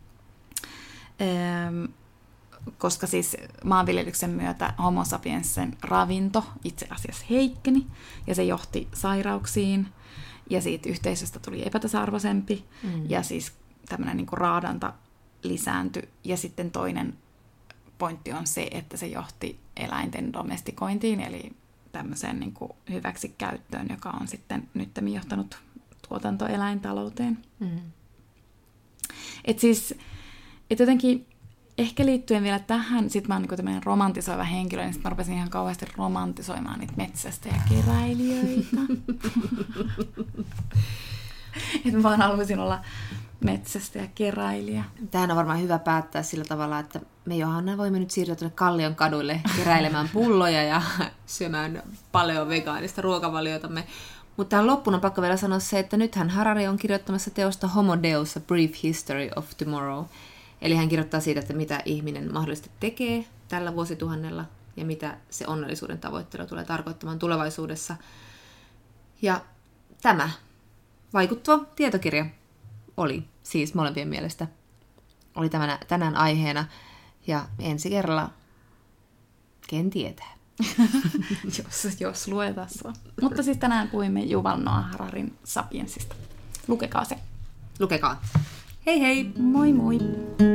öö, koska siis maanviljelyksen myötä homo sapiensen ravinto itse asiassa heikkeni, ja se johti sairauksiin, ja siitä yhteisöstä tuli epätasa-arvoisempi, mm. ja siis tämmöinen niin kuin raadanta lisääntyi. Ja sitten toinen pointti on se, että se johti eläinten domestikointiin, eli tämmöiseen niin kuin hyväksikäyttöön, joka on sitten nyttemmin johtanut tuotantoeläintalouteen. Mm. Et siis, et jotenkin ehkä liittyen vielä tähän, sit mä oon niin tämmöinen romantisoiva henkilö, niin sit mä rupesin ihan kauheasti romantisoimaan niitä metsästä ja keräilijöitä. Että mä vaan haluaisin olla metsästä ja keräilijä. Tähän on varmaan hyvä päättää sillä tavalla, että me Johanna voimme nyt siirtyä tuonne Kallion kaduille keräilemään pulloja ja syömään paljon vegaanista ruokavaliotamme. Mutta tähän loppuun on pakko vielä sanoa se, että nythän Harari on kirjoittamassa teosta Homo Deus, A Brief History of Tomorrow. Eli hän kirjoittaa siitä, että mitä ihminen mahdollisesti tekee tällä vuosituhannella ja mitä se onnellisuuden tavoittelu tulee tarkoittamaan tulevaisuudessa. Ja tämä vaikuttava tietokirja oli siis molempien mielestä oli tämän, tänään aiheena, ja ensi kerralla ken tietää. jos, jos luetaan sua. Mutta siis tänään puhuimme Yuval Noah Hararin Sapiensista. Lukekaa se. Lukekaa. Hei hei! Moi moi!